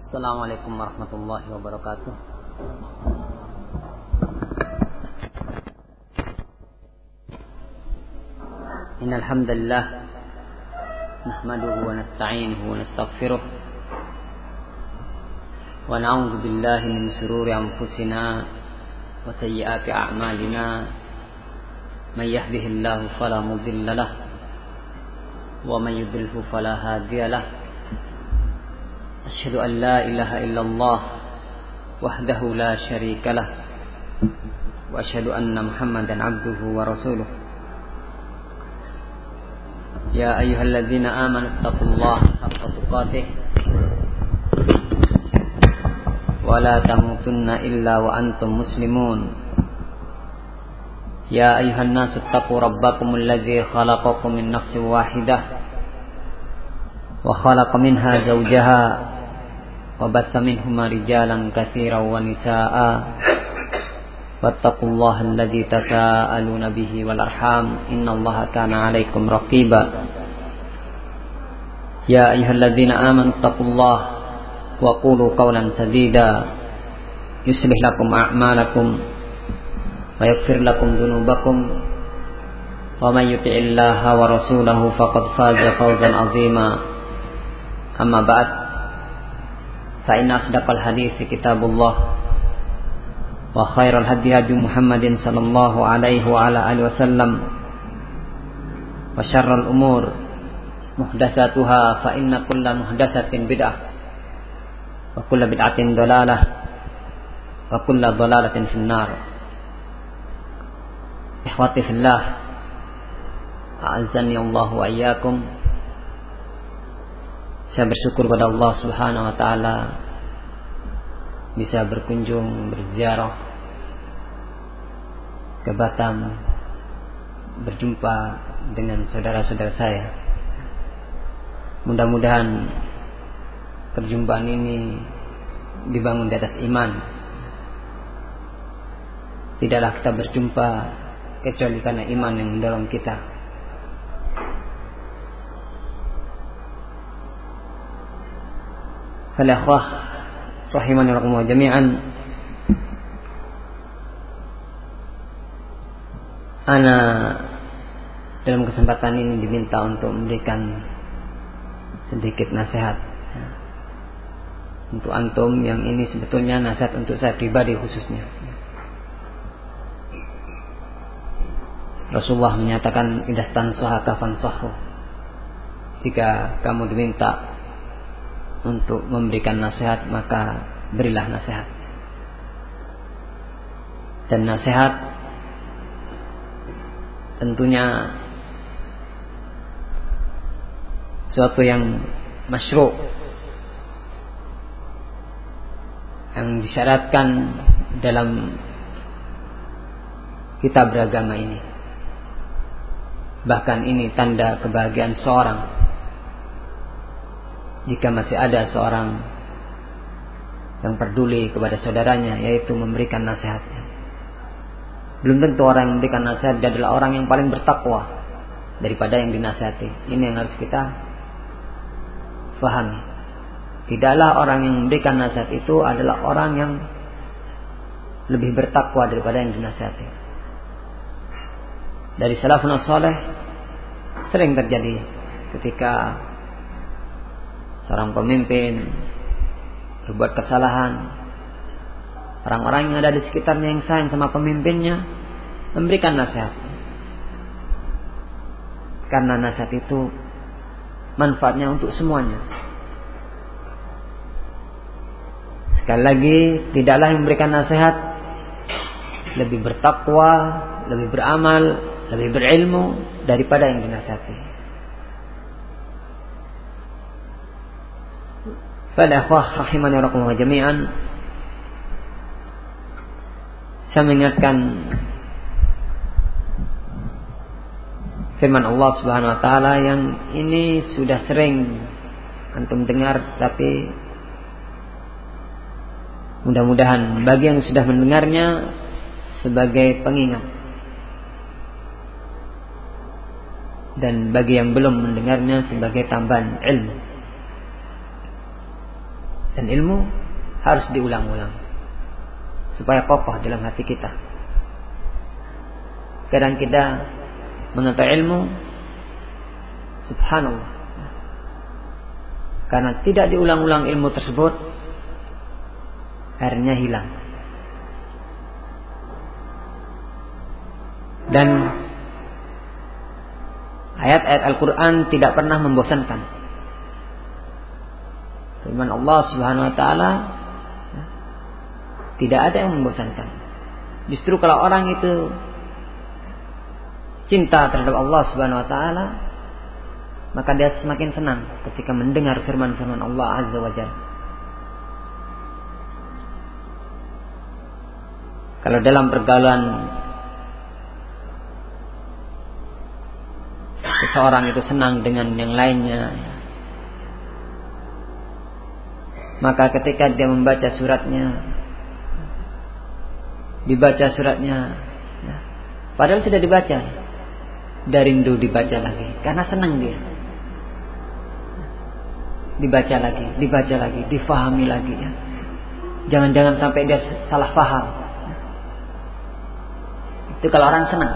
Assalamualaikum warahmatullahi wabarakatuh. Innal hamdalillah nahmaduhu wa nasta'inuhu wa nastaghfiruh wa na'udzu billahi min shururi anfusina wa sayyiati a'malina. May yahdihillahu fala mudilla lahu wa may yudlilhu fala hadiya lahu. Asyhadu an la ilaha illallah wahdahu la syarika lah wa asyhadu anna Muhammadan abduhu wa rasuluh. Ya ayyuhalladzina amanu taqullaha haqqa tuqatih wa la tamutunna illa wa antum muslimun. Ya ayyuhan nasu taqu rabbakumul ladzi khalaqakum min nafsin wahidah wa khalaqa minha zawjaha wa batha minhuma rijalan katsiran wa nisaa'a wattaqullaha alladzi tasaaluna bihi wal arham innallaha kana 'alaikum raqiba. Ya ayyuhalladzina amanu taqullaha wa qulu qawlan sadida yuslih lakum a'malakum wa yaghfir lakum dhunubakum wa may yuti'illaha wa rasulahu faqad faza fawzan 'azima. Amma ba'd, fa inna asdaqal hadithi kitabullah wa khairal hadi hadi Muhammadin sallallahu alaihi wa ala alihi wasallam wa syarrul umur muhdatsatuha fa inna kulla muhdatsatin bid'ah wa kulla bid'atin dhalalah wa kulla dhalalatin finnar. Ikhwati fillah, a'azzani Allah wa iyyakum. Saya bersyukur pada Allah Subhanahu wa taala bisa berkunjung, berziarah ke Batam, berjumpa dengan saudara-saudara saya. Mudah-mudahan perjumpaan ini dibangun di atas iman. Tidaklah kita berjumpa kecuali karena iman yang mendorong kita. Al-akhwah rahimani wa jami'an, ana dalam kesempatan ini diminta untuk memberikan sedikit nasihat untuk antum, yang ini sebetulnya nasihat untuk saya pribadi khususnya. Rasulullah menyatakan idastan sohaka fansohu, jika kamu diminta untuk memberikan nasihat maka berilah nasihat. Dan nasihat tentunya suatu yang masyru', yang disyaratkan dalam kitab beragama ini. Bahkan ini tanda kebahagiaan seorang jika masih ada seorang yang peduli kepada saudaranya, yaitu memberikan nasihatnya. Belum tentu orang yang memberikan nasihat adalah orang yang paling bertakwa daripada yang dinasihati. Ini yang harus kita fahami. Tidaklah orang yang memberikan nasihat itu adalah orang yang lebih bertakwa daripada yang dinasihati. Dari salafun saleh sering terjadi ketika seorang pemimpin berbuat kesalahan, orang-orang yang ada di sekitarnya yang sayang sama pemimpinnya memberikan nasihat, karena nasihat itu manfaatnya untuk semuanya. Sekali lagi, tidaklah yang memberikan nasihat lebih bertakwa, lebih beramal, lebih berilmu daripada yang dinasihati. Pada akhwah rahimani wa jami'an, saya mengingatkan firman Allah Subhanahu wa taala yang ini sudah sering antum dengar, tapi mudah-mudahan bagi yang sudah mendengarnya sebagai pengingat, dan bagi yang belum mendengarnya sebagai tambahan ilmu. Dan ilmu harus diulang-ulang supaya kokoh dalam hati kita. Kadang kita mengetahui ilmu, subhanallah, karena tidak diulang-ulang ilmu tersebut, akhirnya hilang. Dan ayat-ayat Al-Quran tidak pernah membosankan. Firman Allah Subhanahu wa ta'ala tidak ada yang membosankan. Justru kalau orang itu cinta terhadap Allah Subhanahu wa ta'ala, maka dia semakin senang ketika mendengar firman-firman Allah Azza wa Jalla. Kalau dalam pergaulan seseorang itu senang dengan yang lainnya, maka ketika dia membaca suratnya, dibaca suratnya, padahal sudah dibaca, dia rindu dibaca lagi karena senang dia. Dibaca lagi, difahami lagi, ya. Jangan-jangan sampai dia salah paham. Itu kalau orang senang.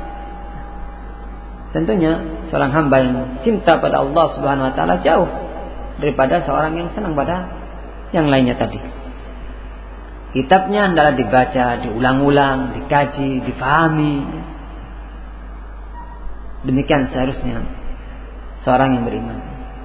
Tentunya seorang hamba yang cinta pada Allah Subhanahu wa ta'ala jauh daripada seorang yang senang pada yang lainnya tadi. Kitabnya adalah dibaca, diulang-ulang, dikaji, difahami. Demikian seharusnya seorang yang beriman.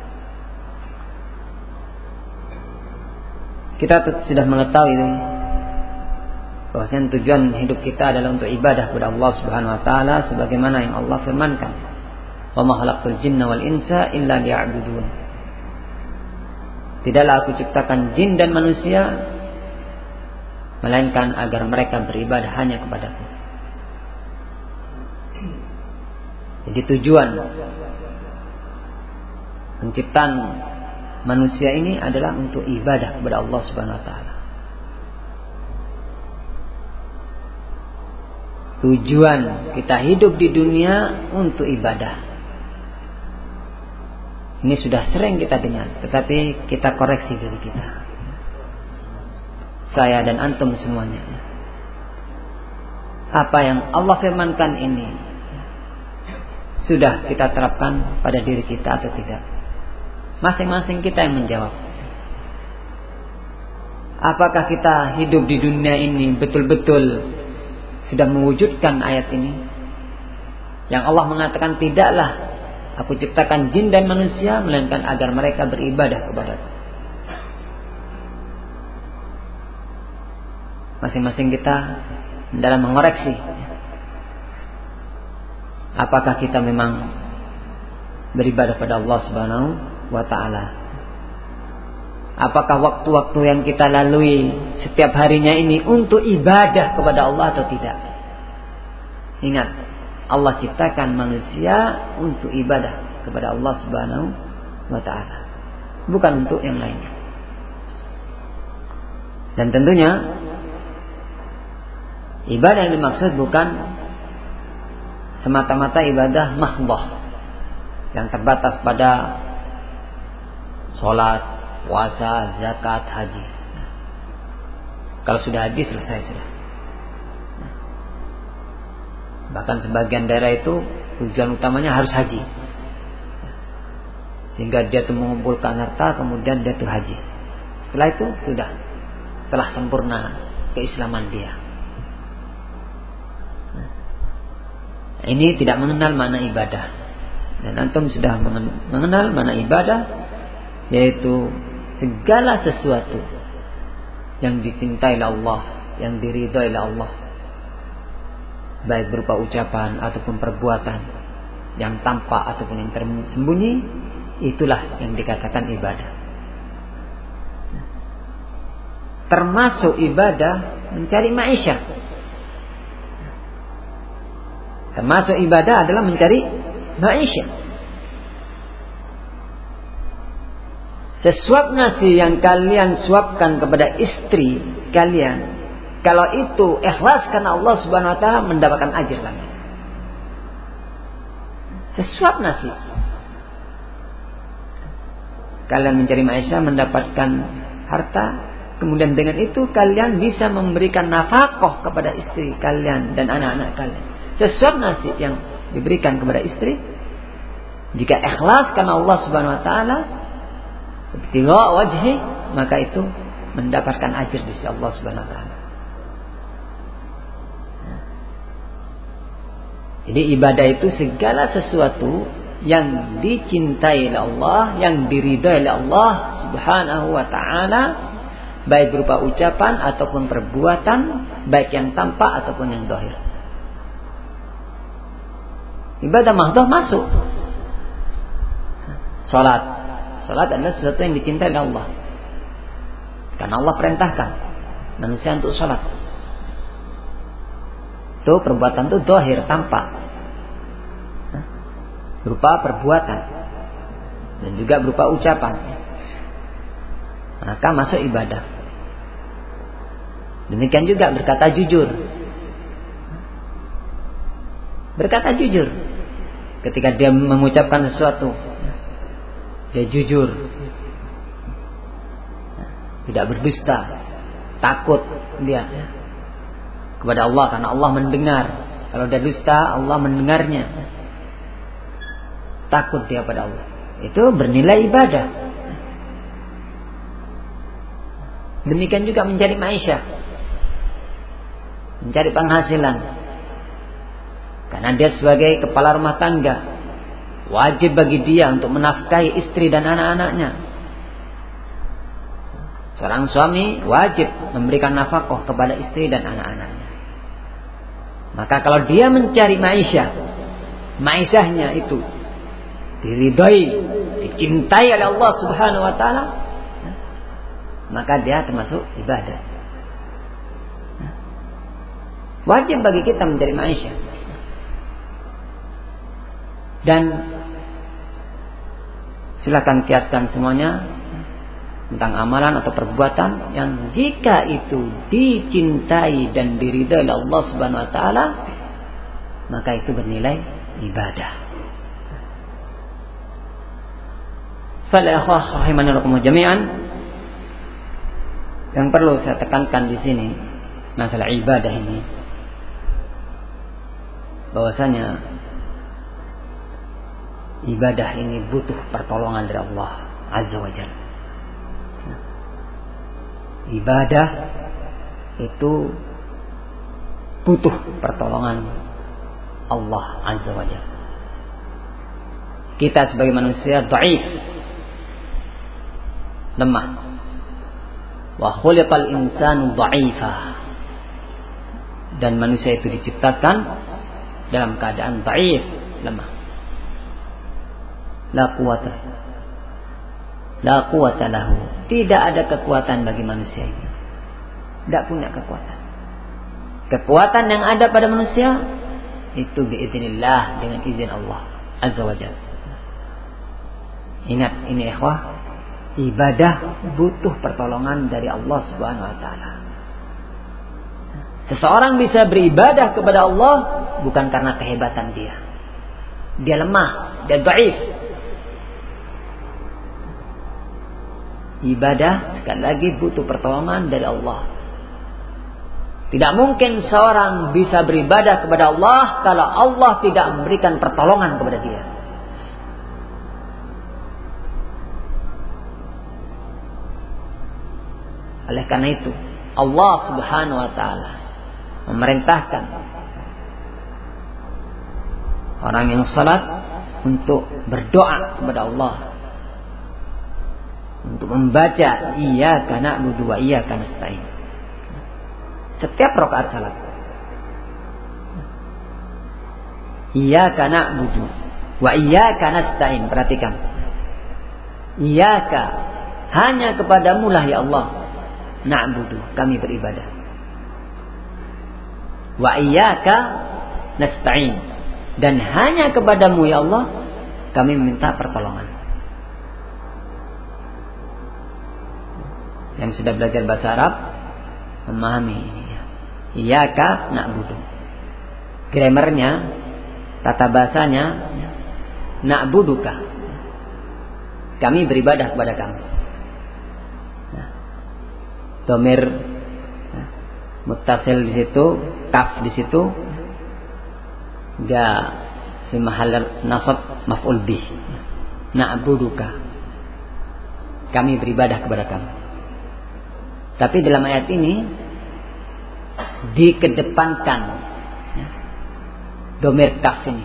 Kita sudah mengetahui bahwasanya tujuan hidup kita adalah untuk ibadah kepada Allah Subhanahu wa taala sebagaimana yang Allah firmankan, "Wa ma khalaqtul jinna wal insa illa liya'budun." Tidaklah aku ciptakan jin dan manusia melainkan agar mereka beribadah hanya kepadaku. Jadi tujuan penciptaan manusia ini adalah untuk ibadah kepada Allah Subhanahu wa taala. Tujuan kita hidup di dunia untuk ibadah. Ini sudah sering kita dengar, tetapi kita koreksi diri kita. Saya dan antum semuanya. Apa yang Allah firmankan ini sudah kita terapkan pada diri kita atau tidak? Masing-masing kita yang menjawab. Apakah kita hidup di dunia ini betul-betul sudah mewujudkan ayat ini? Yang Allah mengatakan, tidaklah aku ciptakan jin dan manusia melainkan agar mereka beribadah kepadaku. Masing-masing kita dalam mengoreksi. Apakah kita memang beribadah pada Allah Subhanahu wa ta'ala? Apakah waktu-waktu yang kita lalui setiap harinya ini untuk ibadah kepada Allah atau tidak? Ingat, Allah ciptakan manusia untuk ibadah kepada Allah Subhanahu wa ta'ala, bukan untuk yang lainnya. Dan tentunya ibadah yang dimaksud bukan semata-mata ibadah mahdhah yang terbatas pada sholat, puasa, zakat, haji. Kalau sudah haji selesai sudah. Bahkan sebagian daerah itu tujuan utamanya harus haji, sehingga dia tuh mengumpulkan harta kemudian dia tuh haji. Setelah itu sudah telah sempurna keislaman dia. Ini tidak mengenal makna ibadah. Dan antum sudah mengenal makna ibadah, yaitu segala sesuatu yang dicintai oleh Allah, yang diridhai oleh Allah, baik berupa ucapan ataupun perbuatan, yang tampak ataupun yang tersembunyi, itulah yang dikatakan ibadah. Termasuk ibadah mencari maisha. Termasuk ibadah adalah mencari maisha. Sesuap nasi yang kalian suapkan kepada istri kalian, kalau itu ikhlas karena Allah Subhanahu wa ta'ala, mendapatkan ajr lagi. Sesuap nasi kalian mencari maisha, mendapatkan harta, kemudian dengan itu kalian bisa memberikan nafkah kepada istri kalian dan anak-anak kalian. Sesuatu nasib yang diberikan kepada istri, jika ikhlas karena Allah Subhanahu wa taala, ibtigha wajhi, maka itu mendapatkan ajr di sisi Allah Subhanahu wa taala. Jadi ibadah itu segala sesuatu yang dicintai oleh Allah, yang diridhai oleh Allah Subhanahu wa taala, baik berupa ucapan ataupun perbuatan, baik yang tampak ataupun yang zahir. Ibadah mahdoh masuk. Salat adalah sesuatu yang dicintai oleh Allah. Karena Allah perintahkan manusia untuk salat. Itu perbuatan itu zahir, tampak, berupa perbuatan dan juga berupa ucapan. Maka masuk ibadah. Demikian juga berkata jujur. Berkata jujur ketika dia mengucapkan sesuatu, dia jujur, tidak berdusta, takut dia kepada Allah karena Allah mendengar. Kalau dia dusta, Allah mendengarnya. Takut dia pada Allah. Itu bernilai ibadah. Demikian juga mencari maisha, mencari penghasilan. Karena dia sebagai kepala rumah tangga, wajib bagi dia untuk menafkahi istri dan anak-anaknya. Seorang suami wajib memberikan nafkah kepada istri dan anak-anaknya. Maka kalau dia mencari maishahnya itu diridhai, dicintai oleh Allah Subhanahu wa taala, maka dia termasuk ibadah. Wajib bagi kita mencari maisha. Dan silakan kiaskan semuanya tentang amalan atau perbuatan yang jika itu dicintai dan diridhai oleh Allah Subhanahu wa taala, maka itu bernilai ibadah. Fal ikhwah rahimanallahu jami'an, yang perlu saya tekankan di sini masalah ibadah ini, bahwasanya ibadah ini butuh pertolongan dari Allah Azza wa Jalla. Ibadah itu butuh pertolongan Allah Azza wa Jalla. Kita sebagai manusia dhaif, lemah. Wa khuliqal insanu dha'ifa. Dan manusia itu diciptakan dalam keadaan dhaif, lemah. La quwata lahu. Tidak ada kekuatan bagi manusia ini. Tidak punya kekuatan. Kekuatan yang ada pada manusia itu biidznillah, dengan izin Allah Azza wa Jalla. Ingat ini ikhwah, ibadah butuh pertolongan dari Allah Subhanahu wa taala. Seseorang bisa beribadah kepada Allah bukan karena kehebatan dia. Dia lemah, dia dhaif. Ibadah sekali lagi butuh pertolongan dari Allah. Tidak mungkin seorang bisa beribadah kepada Allah kalau Allah tidak memberikan pertolongan kepada dia. Oleh karena itu Allah Subhanahu wa taala memerintahkan orang yang salat untuk berdoa kepada Allah, untuk membaca iyyaka na'budu wa iyyaka nasta'in setiap rakaat salat. Iyyaka na'budu wa iyyaka nasta'in, perhatikan. Iyyaka, hanya kepadamu lah ya Allah, na'budu, kami beribadah. Wa iyyaka nasta'in, dan hanya kepadamu ya Allah kami meminta pertolongan. Yang sudah belajar bahasa Arab memahami ini. Iyyaka na'budu. Grammarnya, tata bahasanya, na'buduka, kami beribadah kepada kamu. Nah, Domir muttasil di situ, kaf di situ, ga fi mahall nasab maf'ul bih. Na'buduka, kami beribadah kepada kamu. Tapi dalam ayat ini dikedepankan domir kaf ini,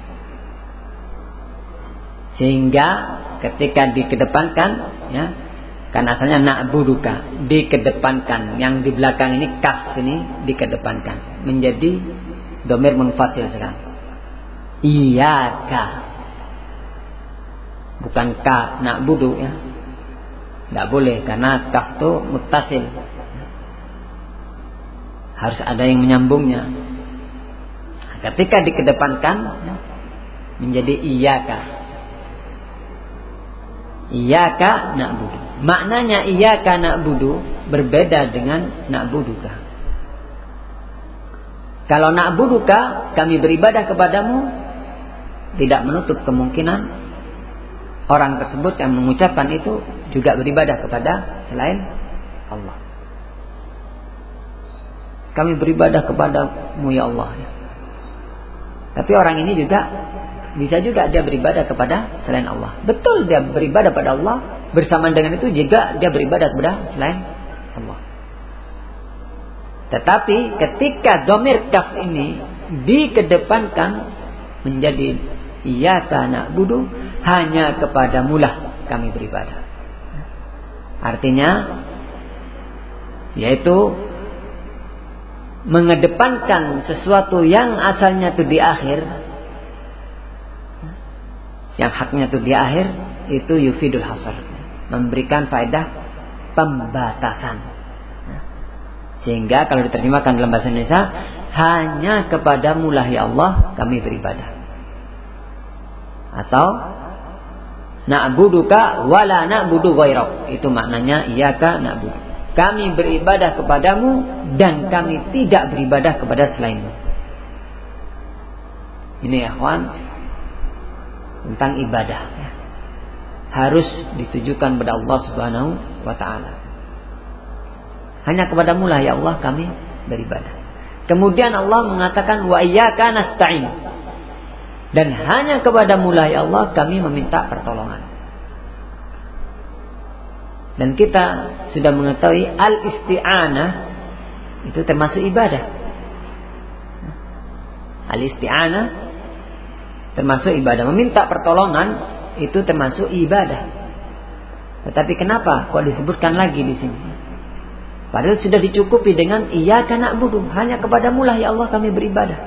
sehingga ketika dikedepankan, ya, kan asalnya na'buduka, dikedepankan, yang di belakang ini kaf ini dikedepankan menjadi domir munfasil sekarang. Iyaka, bukan ka na'budu, ya. Tidak boleh karena kaf itu muttasil, harus ada yang menyambungnya. Ketika dikedepankan, ya, menjadi iyaka. Iyaka na'budu. Maknanya iyaka na'budu berbeda dengan na'buduka. Kalau na'buduka, kami beribadah kepadamu, tidak menutup kemungkinan orang tersebut yang mengucapkan itu juga beribadah kepada selain Allah. Kami beribadah kepadamu ya Allah. Tapi orang ini juga bisa juga dia beribadah kepada selain Allah. Betul, dia beribadah pada Allah, bersamaan dengan itu juga dia beribadah kepada selain Allah. Tetapi ketika domir kaf ini dikedepankan menjadi iyyaka na'budu, hanya kepadamu lah kami beribadah. Artinya yaitu mengedepankan sesuatu yang asalnya itu di akhir, yang haknya itu di akhir, itu yufidul hasar, memberikan faedah pembatasan. Sehingga kalau diterjemahkan dalam bahasa Indonesia, hanya kepadamu lah ya Allah kami beribadah. Atau na'buduka wala na'budu ghairak, itu maknanya iyyaka na'budu, kami beribadah kepadamu dan kami tidak beribadah kepada selainmu. Ini ya ikhwan, tentang ibadah, ya, harus ditujukan kepada Allah Subhanahu wa ta'ala. Hanya kepadamu lah ya Allah kami beribadah. Kemudian Allah mengatakan wa iyyaka nasta'in, dan hanya kepadamu lah ya Allah kami meminta pertolongan. Dan kita sudah mengetahui al-isti'anah itu termasuk ibadah. Al-isti'anah termasuk ibadah. Meminta pertolongan itu termasuk ibadah. Tetapi kenapa kok disebutkan lagi di sini? Padahal sudah dicukupi dengan iyyaka na'budu, hanya kepadamu lah ya Allah kami beribadah.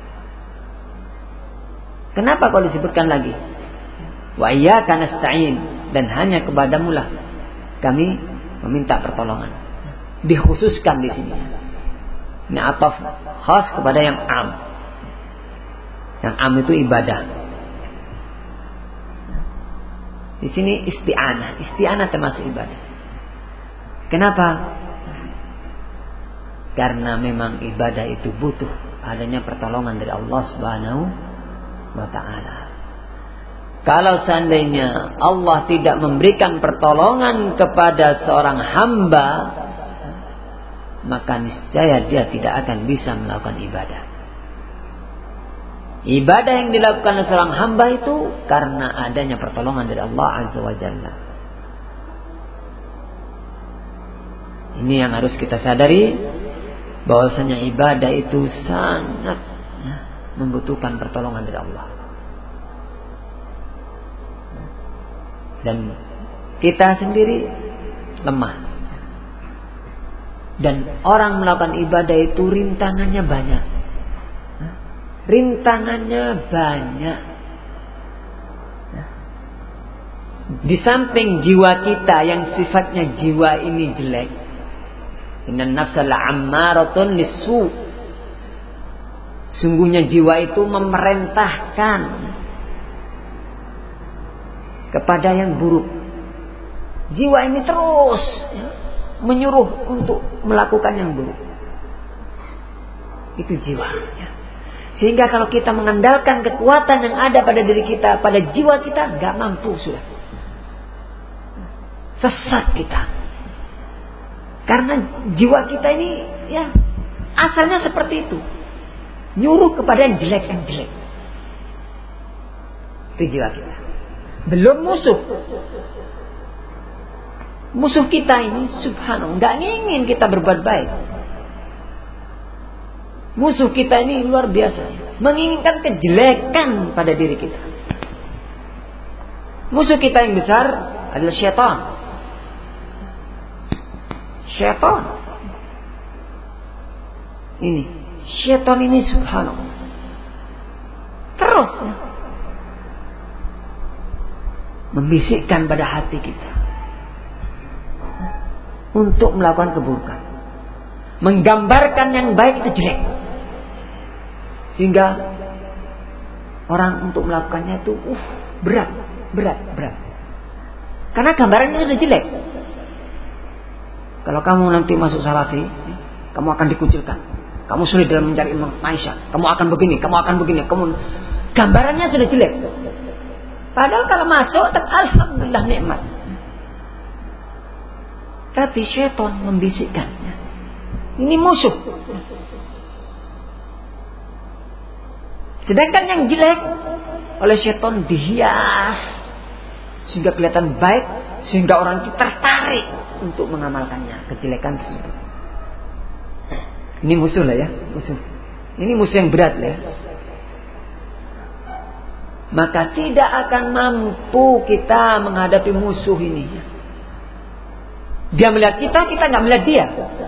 Kenapa kok disebutkan lagi? Wa iyyaka nasta'in, dan hanya kepadamu lah kami meminta pertolongan. Dikhususkan di sini. Ini ataf khas kepada yang am. Yang am itu ibadah. Di sini isti'anah. Isti'anah termasuk ibadah. Kenapa? Karena memang ibadah itu butuh adanya pertolongan dari Allah Subhanahu wa ta'ala. Kalau seandainya Allah tidak memberikan pertolongan kepada seorang hamba, maka niscaya dia tidak akan bisa melakukan ibadah. Ibadah yang dilakukan oleh seorang hamba itu karena adanya pertolongan dari Allah Azza wa Jalla. Ini yang harus kita sadari, bahwasanya ibadah itu sangat membutuhkan pertolongan dari Allah. Dan kita sendiri lemah. Dan orang melakukan ibadah itu rintangannya banyak. Rintangannya banyak. Di samping jiwa kita yang sifatnya jiwa ini jelek, innan nafsa la'ammaratun lis-su', sungguhnya jiwa itu memerintahkan kepada yang buruk. Jiwa ini terus menyuruh untuk melakukan yang buruk. Itu jiwanya. Sehingga kalau kita mengandalkan kekuatan yang ada pada diri kita, pada jiwa kita, gak mampu sudah. Sesat kita. Karena jiwa kita ini ya asalnya seperti itu. Nyuruh kepada yang jelek. Itu jiwa kita. Belum musuh. Musuh kita ini subhanallah enggak ingin kita berbuat baik. Musuh kita ini luar biasa, menginginkan kejelekan pada diri kita. Musuh kita yang besar adalah syaitan. Syaitan ini subhanallah terus membisikkan pada hati kita untuk melakukan keburukan, menggambarkan yang baik itu jelek, sehingga orang untuk melakukannya itu berat. Karena gambarannya sudah jelek. Kalau kamu nanti masuk salafi, kamu akan dikucilkan. Kamu sulit dalam mencari maisha. Kamu akan begini. Gambarannya sudah jelek. Padahal kalau masuk, alhamdulillah nikmat. Tapi syaitan membisikkan. Ini musuh. Sedangkan yang jelek oleh syaitan dihias sehingga kelihatan baik, sehingga orang itu tertarik untuk mengamalkannya, kejelekan tersebut. Ini musuh lah ya, musuh. Ini musuh yang berat lah ya. Maka tidak akan mampu kita menghadapi musuh ini. Dia melihat kita nggak melihat dia.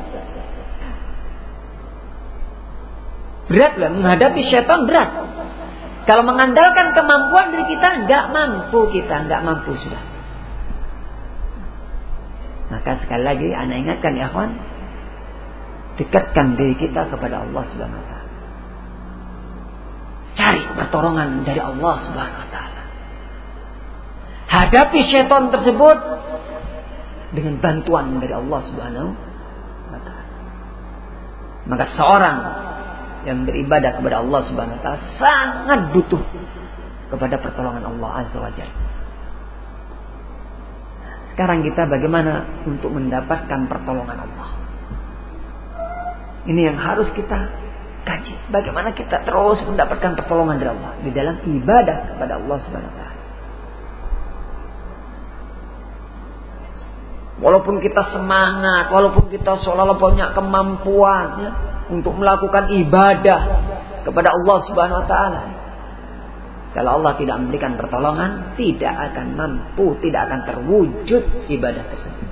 Berat lah menghadapi syaitan, berat. Kalau mengandalkan kemampuan diri kita, nggak mampu sudah. Maka sekali lagi, ana ingatkan ya kawan, dekatkan diri kita kepada Allah Subhanahu Wa Taala. Cari pertolongan dari Allah Subhanahu Wa Taala. Hadapi syaitan tersebut dengan bantuan dari Allah Subhanahu Wa Taala. Maka seorang yang beribadah kepada Allah Subhanahu Wa Taala sangat butuh kepada pertolongan Allah Azza wa Jalla. Sekarang kita bagaimana untuk mendapatkan pertolongan Allah? Ini yang harus kita kaji. Bagaimana kita terus mendapatkan pertolongan dari Allah di dalam ibadah kepada Allah Subhanahu Wa Taala. Walaupun kita semangat, walaupun kita seolah-olah punya kemampuan ya, untuk melakukan ibadah kepada Allah Subhanahu Wa Taala, kalau Allah tidak memberikan pertolongan, tidak akan mampu, tidak akan terwujud ibadah tersebut.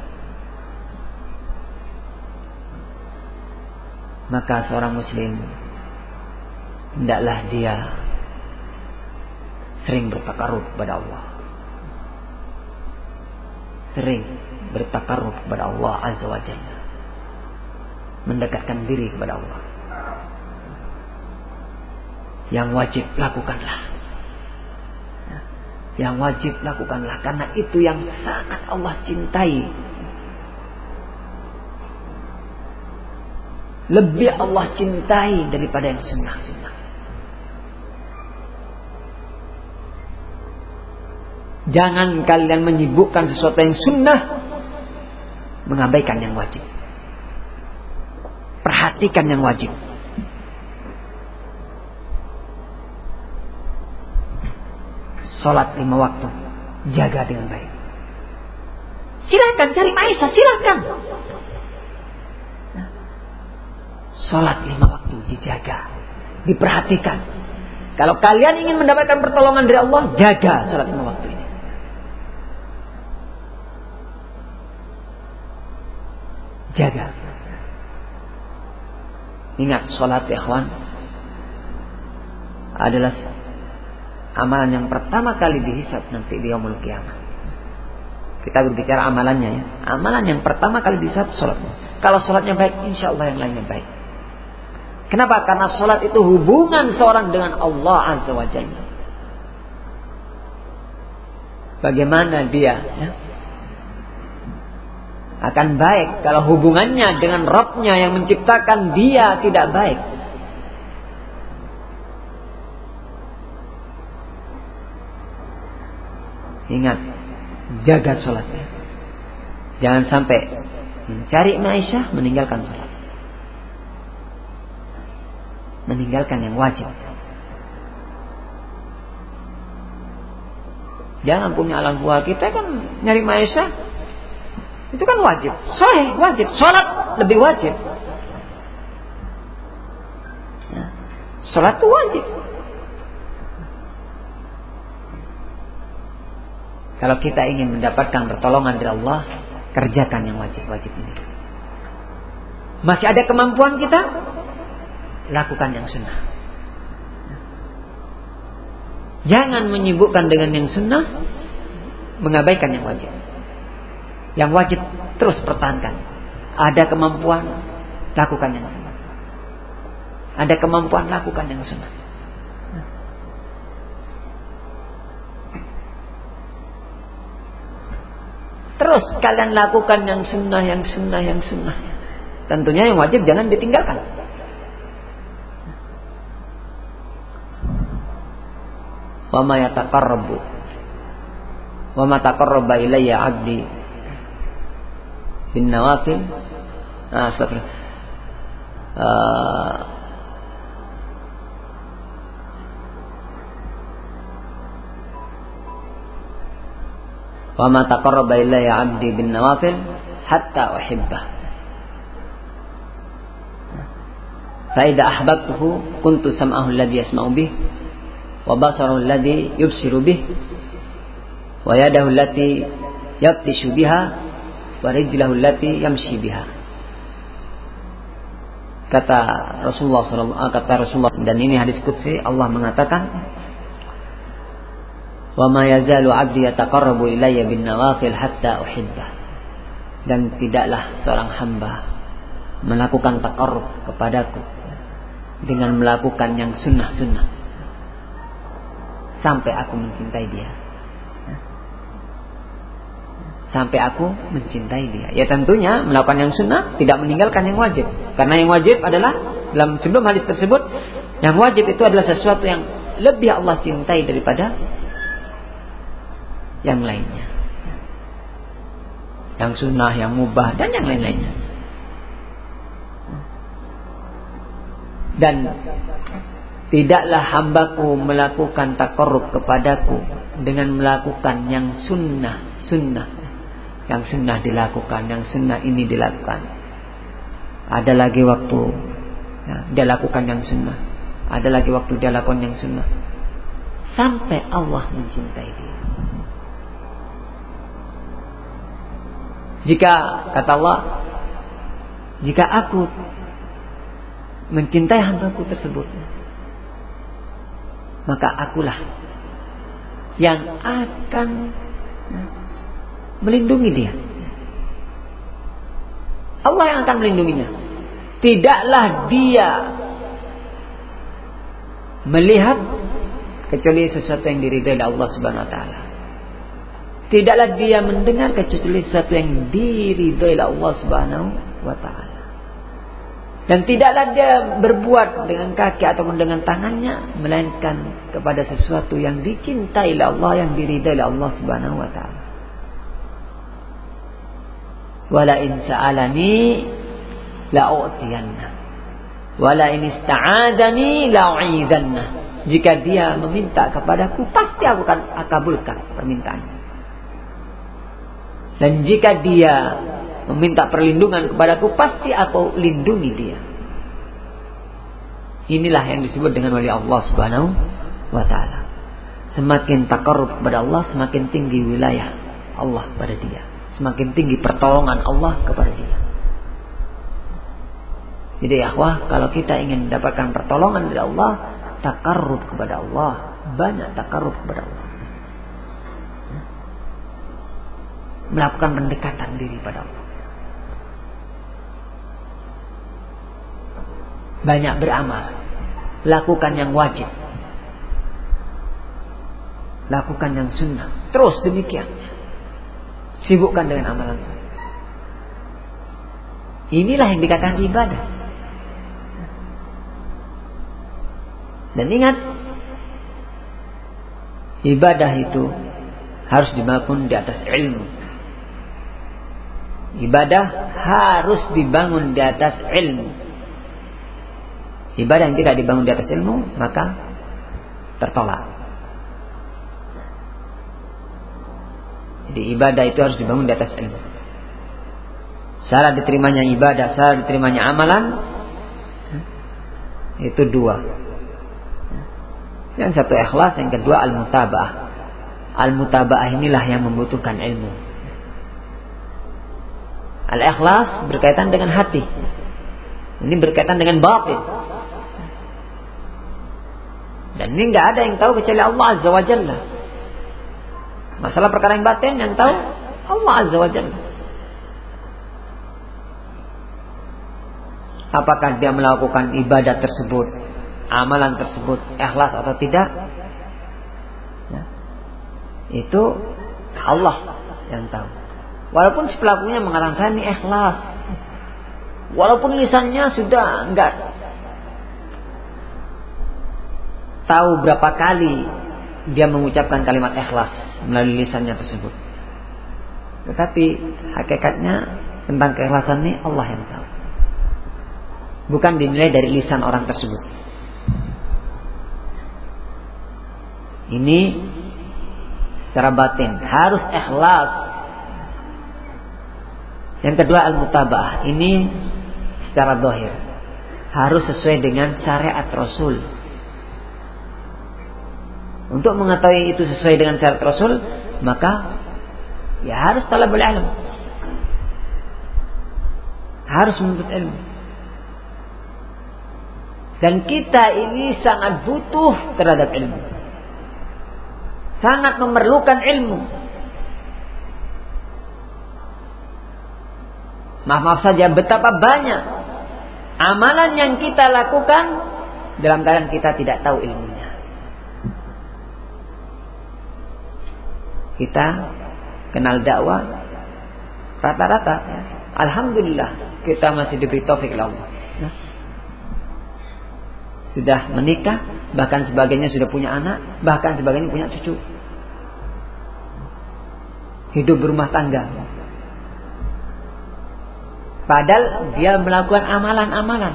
Maka seorang muslim hendaklah dia sering bertakarrub kepada Allah. Sering bertakarrub kepada Allah Azza wa Jalla. Mendekatkan diri kepada Allah. Yang wajib lakukanlah. Yang wajib lakukanlah, karena itu yang sangat Allah cintai. Lebih Allah cintai daripada yang sunnah-sunnah. Jangan kalian menyibukkan sesuatu yang sunnah, mengabaikan yang wajib. Perhatikan yang wajib. Salat 5 waktu, jaga dengan baik. Silakan cari Aisyah, silakan. Salat 5 waktu dijaga, diperhatikan. Kalau kalian ingin mendapatkan pertolongan dari Allah, jaga salat 5 waktu ini. Jaga. Ingat, salat ya ikhwan adalah amalan yang pertama kali dihisab nanti di yaumul qiyamah. Kita berbicara amalannya ya. Amalan yang pertama kali dihisab salatnya. Kalau salatnya baik, insya Allah yang lainnya baik. Kenapa? Karena salat itu hubungan seorang dengan Allah Azza wa Jalla. Bagaimana dia ya, akan baik kalau hubungannya dengan Rabb-Nya yang menciptakan dia tidak baik. Ingat, jaga sholatnya. Jangan sampai Mencari maisha, meninggalkan sholat. Meninggalkan yang wajib. Jangan punya alam buah kita kan nyari maisha. Itu kan wajib. Sahih, wajib. Sholat lebih wajib. Ya. Sholat itu wajib. Kalau kita ingin mendapatkan pertolongan dari Allah, kerjakan yang wajib-wajib ini. Masih ada kemampuan kita, lakukan yang sunnah. Jangan menyibukkan dengan yang sunnah, mengabaikan yang wajib. Yang wajib terus pertahankan. Ada kemampuan, lakukan yang sunnah. Ada kemampuan, lakukan yang sunnah. Terus kalian lakukan yang sunnah, yang sunnah, yang sunnah. Tentunya yang wajib jangan ditinggalkan. Wa ma yataqarrabu wa ma taqarraba ilayya 'abdi bin nawafil. Wa ma taqarraba ilayya 'abdi bin nawafil hatta uhibbah. Fa idza ahbabtuhu kuntu sam'ahu alladhi yasma'u bih wa basarahu alladhi yubsiru bih wa yadahu allati yabtishu biha wa rijlahu allati yamshi biha. Kata Rasulullah dan ini hadis qudsi, Allah mengatakan, wa ma yazalu 'abdi yataqarrabu ilayya bin nawafil hatta uhibbah. Dan tidaklah seorang hamba melakukan taqarrub kepadaku dengan melakukan yang sunnah-sunnah sampai aku mencintai dia. Sampai aku mencintai dia. Ya tentunya melakukan yang sunnah, tidak meninggalkan yang wajib. Karena yang wajib adalah, dalam sebelum hadis tersebut, yang wajib itu adalah sesuatu yang lebih Allah cintai daripada yang lainnya. Yang sunnah, yang mubah, dan yang lain-lainnya. Dan tidaklah hambaku melakukan taqarrub kepadaku dengan melakukan yang sunnah. Yang sunnah dilakukan, yang sunnah ini dilakukan. Ada lagi waktu dia lakukan yang sunnah. Ada lagi waktu dia lakukan yang sunnah. Sampai Allah mencintai dia. Jika, kata Allah, jika aku mencintai hambaku tersebut, maka akulah yang akan melindungi dia. Allah yang akan melindunginya. Tidaklah dia melihat kecuali sesuatu yang diridai oleh Allah Subhanahu wa taala. Tidaklah dia mendengar kecuali sesuatu yang diridai oleh Allah Subhanahu wa taala. Dan tidaklah dia berbuat dengan kaki ataupun dengan tangannya melainkan kepada sesuatu yang dicintai oleh Allah, yang diridai oleh Allah Subhanahu wa taala. Wala in sa'alani la'u'tiyanna wala in ista'adani la'u'idanna. Jika dia meminta kepadaku, pasti aku akan kabulkan permintaannya. Dan jika dia meminta perlindungan kepadaku, pasti aku lindungi dia. Inilah yang disebut dengan wali Allah Subhanahu wa taala. Semakin taqarrub kepada Allah, semakin tinggi wilayah Allah pada dia. Semakin tinggi pertolongan Allah kepada dia. Jadi akhwah, kalau kita ingin mendapatkan pertolongan dari Allah, taqarrub kepada Allah, banyak taqarrub kepada Allah. Melakukan pendekatan diri pada Allah. Banyak beramal. Lakukan yang wajib. Lakukan yang sunnah. Terus demikian. Sibukkan dengan amalan sunnah. Inilah yang dikatakan ibadah. Dan ingat, ibadah itu harus dibangun di atas ilmu. Ibadah harus dibangun di atas ilmu. Ibadah yang tidak dibangun di atas ilmu maka tertolak. Jadi ibadah itu harus dibangun di atas ilmu. Syarat diterimanya ibadah, syarat diterimanya amalan itu dua. Yang satu ikhlas, yang kedua al-mutaba'ah. Al-mutaba'ah inilah yang membutuhkan ilmu. Al-ikhlas berkaitan dengan hati. Ini berkaitan dengan batin. Dan ini enggak ada yang tahu kecuali Allah Azza wa Jalla. Masalah perkara yang batin yang tahu Allah Azza wa Jalla. Apakah dia melakukan ibadah tersebut, amalan tersebut ikhlas atau tidak? Ya. Itu Allah yang tahu. Walaupun si pelakunya mengatakan saya ini ikhlas, walaupun lisannya sudah enggak tahu berapa kali dia mengucapkan kalimat ikhlas melalui lisannya tersebut, tetapi hakikatnya tentang keikhlasan ini Allah yang tahu. Bukan dinilai dari lisan orang tersebut. Ini secara batin harus ikhlas. Yang kedua al-mutaba'ah. Ini secara zahir harus sesuai dengan syariat Rasul. Untuk mengetahui itu sesuai dengan syariat Rasul, maka ya harus talabul ilm. Harus menuntut ilmu. Dan kita ini sangat butuh terhadap ilmu. Sangat memerlukan ilmu. Maaf saja betapa banyak amalan yang kita lakukan dalam keadaan kita tidak tahu ilmunya. Kita kenal dakwah rata-rata ya. Alhamdulillah kita masih diberi taufik oleh Allah. Sudah menikah, bahkan sebagainya sudah punya anak, bahkan sebagainya punya cucu. Hidup berumah tangga. Padahal dia melakukan amalan-amalan.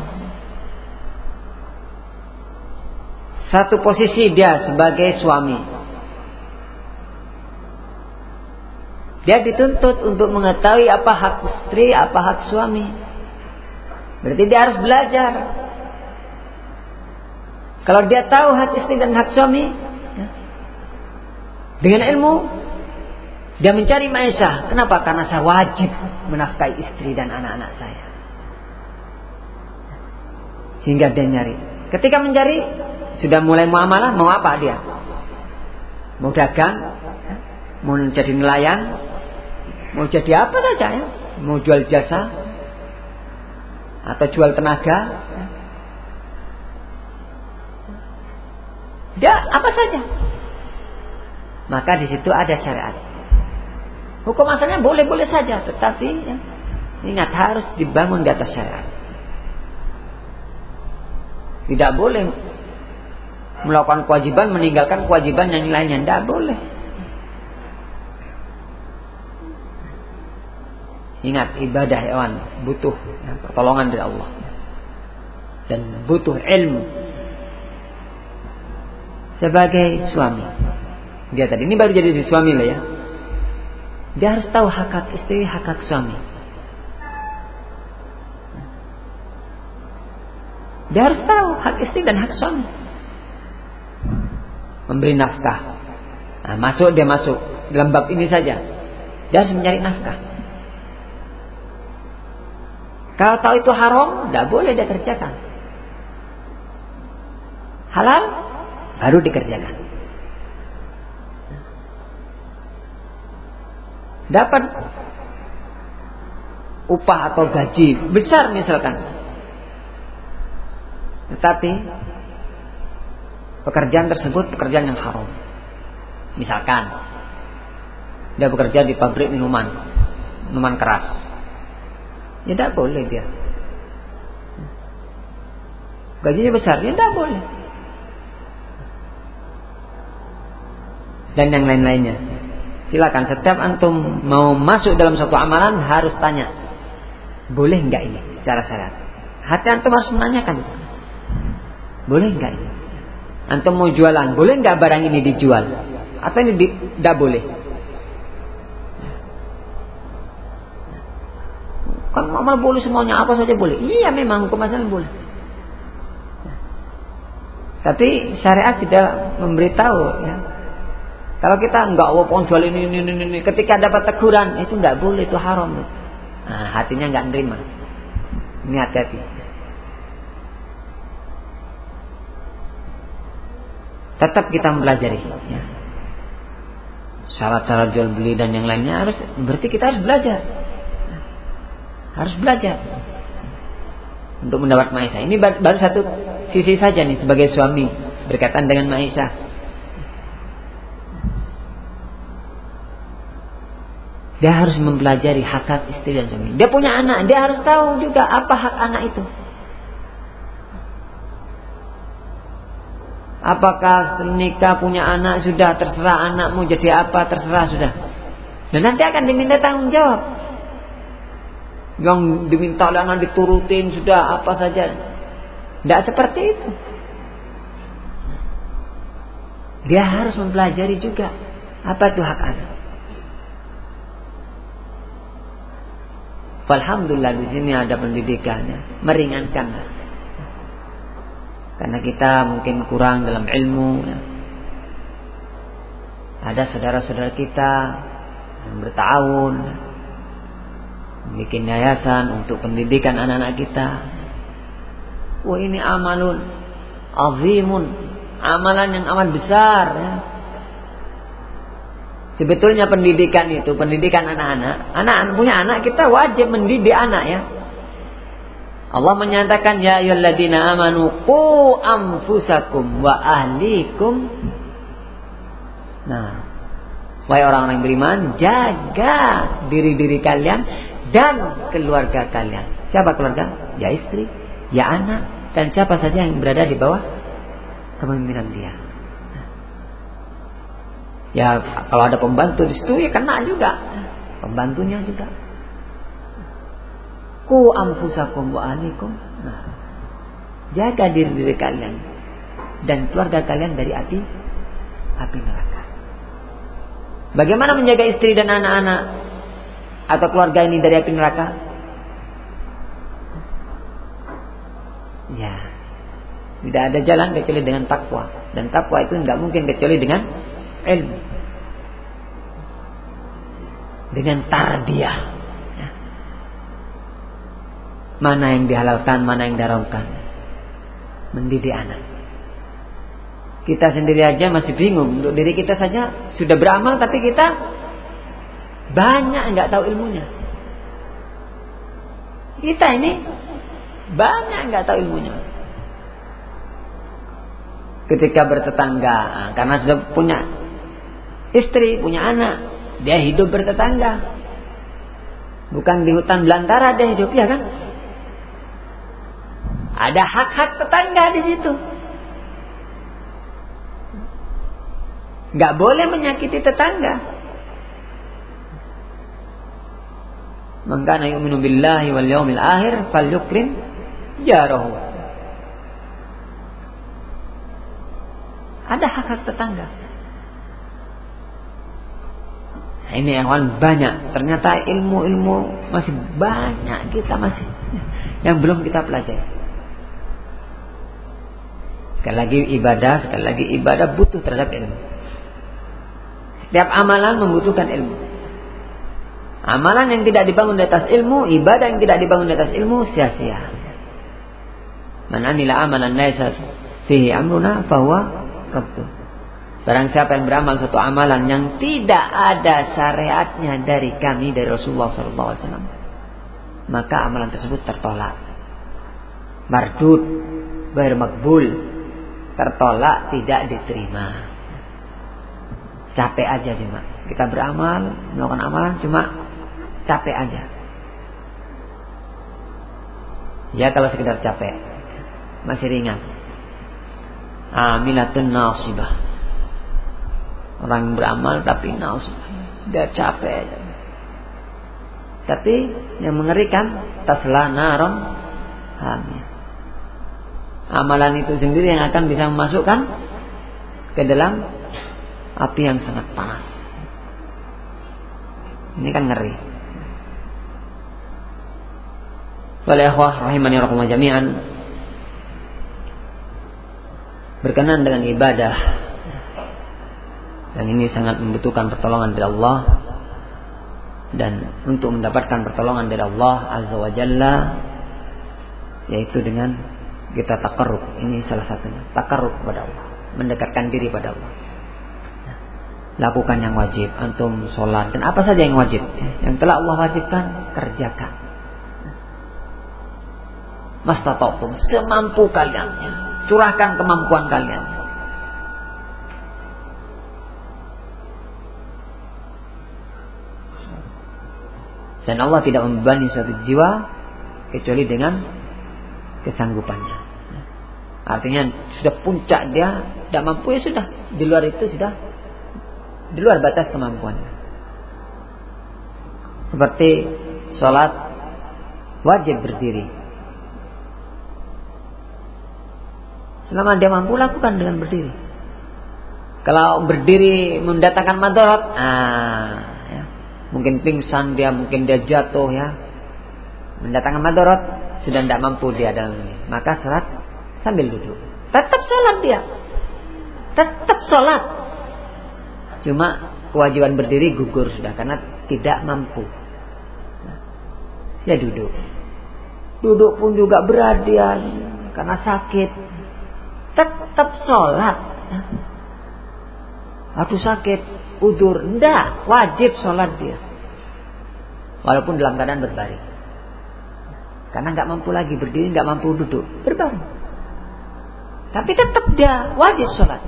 Satu posisi dia sebagai suami. Dia dituntut untuk mengetahui apa hak istri, apa hak suami. Berarti dia harus belajar. Kalau dia tahu hak istri dan hak suami, ya, dengan ilmu, dia mencari maisha. Kenapa? Karena saya wajib menafkahi istri dan anak-anak saya. Sehingga dia nyari. Ketika mencari, sudah mulai muamalah, mau apa dia? Mau dagang, mau jadi nelayan, mau jadi apa saja ya? Mau jual jasa, atau jual tenaga. Dia apa saja. Maka di situ ada syariat. Hukum asalnya boleh-boleh saja, tetapi ya, ingat harus dibangun di atas syariat. Tidak boleh melakukan kewajiban meninggalkan kewajiban yang lainnya, tidak boleh. Ingat ibadah hewan butuh ya, pertolongan dari Allah dan butuh ilmu. Sebagai suami, dia tadi ini baru jadi suami lah ya. Dia harus tahu hak istri, hak suami. Dia harus tahu hak istri dan hak suami. Memberi nafkah. Nah, dia masuk dalam bab ini saja. Dia harus mencari nafkah. Kalau tahu itu haram, tidak boleh dia kerjakan. Halal, baru dikerjakan. Dapat upah atau gaji besar misalkan, tetapi pekerjaan tersebut pekerjaan yang haram. Misalkan dia bekerja di pabrik minuman keras, ya tidak boleh dia. Gajinya besar, ya tidak boleh. Dan yang lain-lainnya. Silakan, setiap antum mau masuk dalam suatu amalan harus tanya, boleh enggak ini secara syariat? Hati antum harus menanyakan, boleh enggak ini? Antum mau jualan, boleh enggak barang ini dijual? Atau ini tidak boleh? Kan amal boleh semuanya, apa saja boleh. Iya, memang hukum asal boleh. Tapi syariat sudah memberitahu, ya. Kalau kita enggak jual ini, ketika dapat teguran, itu enggak boleh, itu haram. Nah, hatinya enggak nerima. Ini hati-hati. Tetap kita mempelajari, ya. Syarat-syarat jual beli dan yang lainnya berarti kita harus belajar. Harus belajar untuk mendapat maisha. Ini baru satu sisi saja nih sebagai suami berkaitan dengan maisha. Dia harus mempelajari hak istri dan suami. Dia punya anak, dia harus tahu juga apa hak anak itu. Apakah nikah punya anak sudah terserah, anakmu jadi apa terserah sudah. Dan nanti akan diminta tanggung jawab. Yang diminta oleh anak diturutin sudah apa saja. Tidak seperti itu. Dia harus mempelajari juga apa itu hak anak. Alhamdulillah di sini ada pendidikannya, meringankan. Karena kita mungkin kurang dalam ilmu, ya. Ada saudara-saudara kita yang bertahun bikin yayasan untuk pendidikan anak-anak kita. Wah, ini amalun azimun, amalan yang amat besar, ya. Sebetulnya pendidikan itu, pendidikan anak-anak. Anak punya anak, kita wajib mendidik anak, ya. Allah menyatakan, ya ayyuhalladzina amanu qu anfusakum wa ahlikum. Nah, wahai orang-orang yang beriman, jaga diri-diri kalian dan keluarga kalian. Siapa keluarga? Ya istri, ya anak, dan siapa saja yang berada di bawah kepemimpinan dia. Ya, kalau ada pembantu di situ ya kena juga. Pembantunya juga. Ku anfusakum wa ahlikum. Nah, jaga diri kalian dan keluarga kalian dari api neraka. Bagaimana menjaga istri dan anak-anak atau keluarga ini dari api neraka? Ya, tidak ada jalan kecuali dengan takwa. Dan takwa itu tidak mungkin kecuali dengan ilmu, dengan tarbiyah, ya. Mana yang dihalalkan, mana yang diharamkan. Mendidik anak. Kita sendiri aja masih bingung. Untuk diri kita saja sudah beramal, tapi kita banyak enggak tahu ilmunya. Kita ini banyak enggak tahu ilmunya. Ketika bertetangga, karena sudah punya istri, punya anak, dia hidup bertetangga. Bukan di hutan belantara dia hidup, ya kan? Ada hak-hak tetangga di situ. Gak boleh menyakiti tetangga. Man kana yu'minu billahi wal yawmil akhir falyukrim jarahu. Ada hak-hak tetangga. Nah, ini yang banyak. Ternyata ilmu-ilmu masih banyak kita masih yang belum kita pelajari. Sekali lagi ibadah butuh terhadap ilmu. Setiap amalan membutuhkan ilmu. Amalan yang tidak dibangun di atas ilmu, ibadah yang tidak dibangun di atas ilmu, sia-sia. Man amila amalan laisa fihi amruna fahuwa raddun. Barang siapa yang beramal suatu amalan yang tidak ada syariatnya dari kami, dari Rasulullah SAW, maka amalan tersebut tertolak. Mardud, ghair makbul, tertolak, tidak diterima. Capek aja cuma. Kita beramal, melakukan amalan cuma capek aja. Ya kalau sekedar capek, masih ringan. Amilatun nasibah. Orang beramal tapi nasibah. Sudah capek. Tapi yang mengerikan, tasla naron hamiyah. Amalan itu sendiri yang akan bisa memasukkan ke dalam api yang sangat panas. Ini kan ngeri. Wal ikhwah rahimani rahimakumullah jami'an, berkenaan dengan ibadah, dan ini sangat membutuhkan pertolongan dari Allah, dan untuk mendapatkan pertolongan dari Allah Azza wa Jalla, yaitu dengan kita takarrub. Ini salah satunya, takarrub kepada Allah, mendekatkan diri pada Allah. Lakukan yang wajib, antum sholat dan apa saja yang wajib, yang telah Allah wajibkan, kerjakan. Mastata'tum, semampu kalian, curahkan kemampuan kalian. Dan Allah tidak membebani suatu jiwa kecuali dengan kesanggupannya. Artinya sudah puncak dia, tidak mampu, ya sudah, di luar itu sudah di luar batas kemampuannya. Seperti sholat wajib berdiri. Selama dia mampu, lakukan dengan berdiri. Kalau berdiri mendatangkan madarat, ya, mungkin pingsan dia, mungkin dia jatuh, ya, mendatangkan madarat, sudah tidak mampu dia dalam ini, maka sholat sambil duduk. Tetap sholat dia, tetap sholat. Cuma kewajiban berdiri gugur sudah karena tidak mampu. Ya duduk. Duduk pun juga berat dia karena sakit. Tetap sholat. Aduh sakit, udur, enggak, wajib sholat dia. Walaupun dalam keadaan berbaring. Karena enggak mampu lagi berdiri, enggak mampu duduk, berbaring. Tapi tetap dia wajib sholat.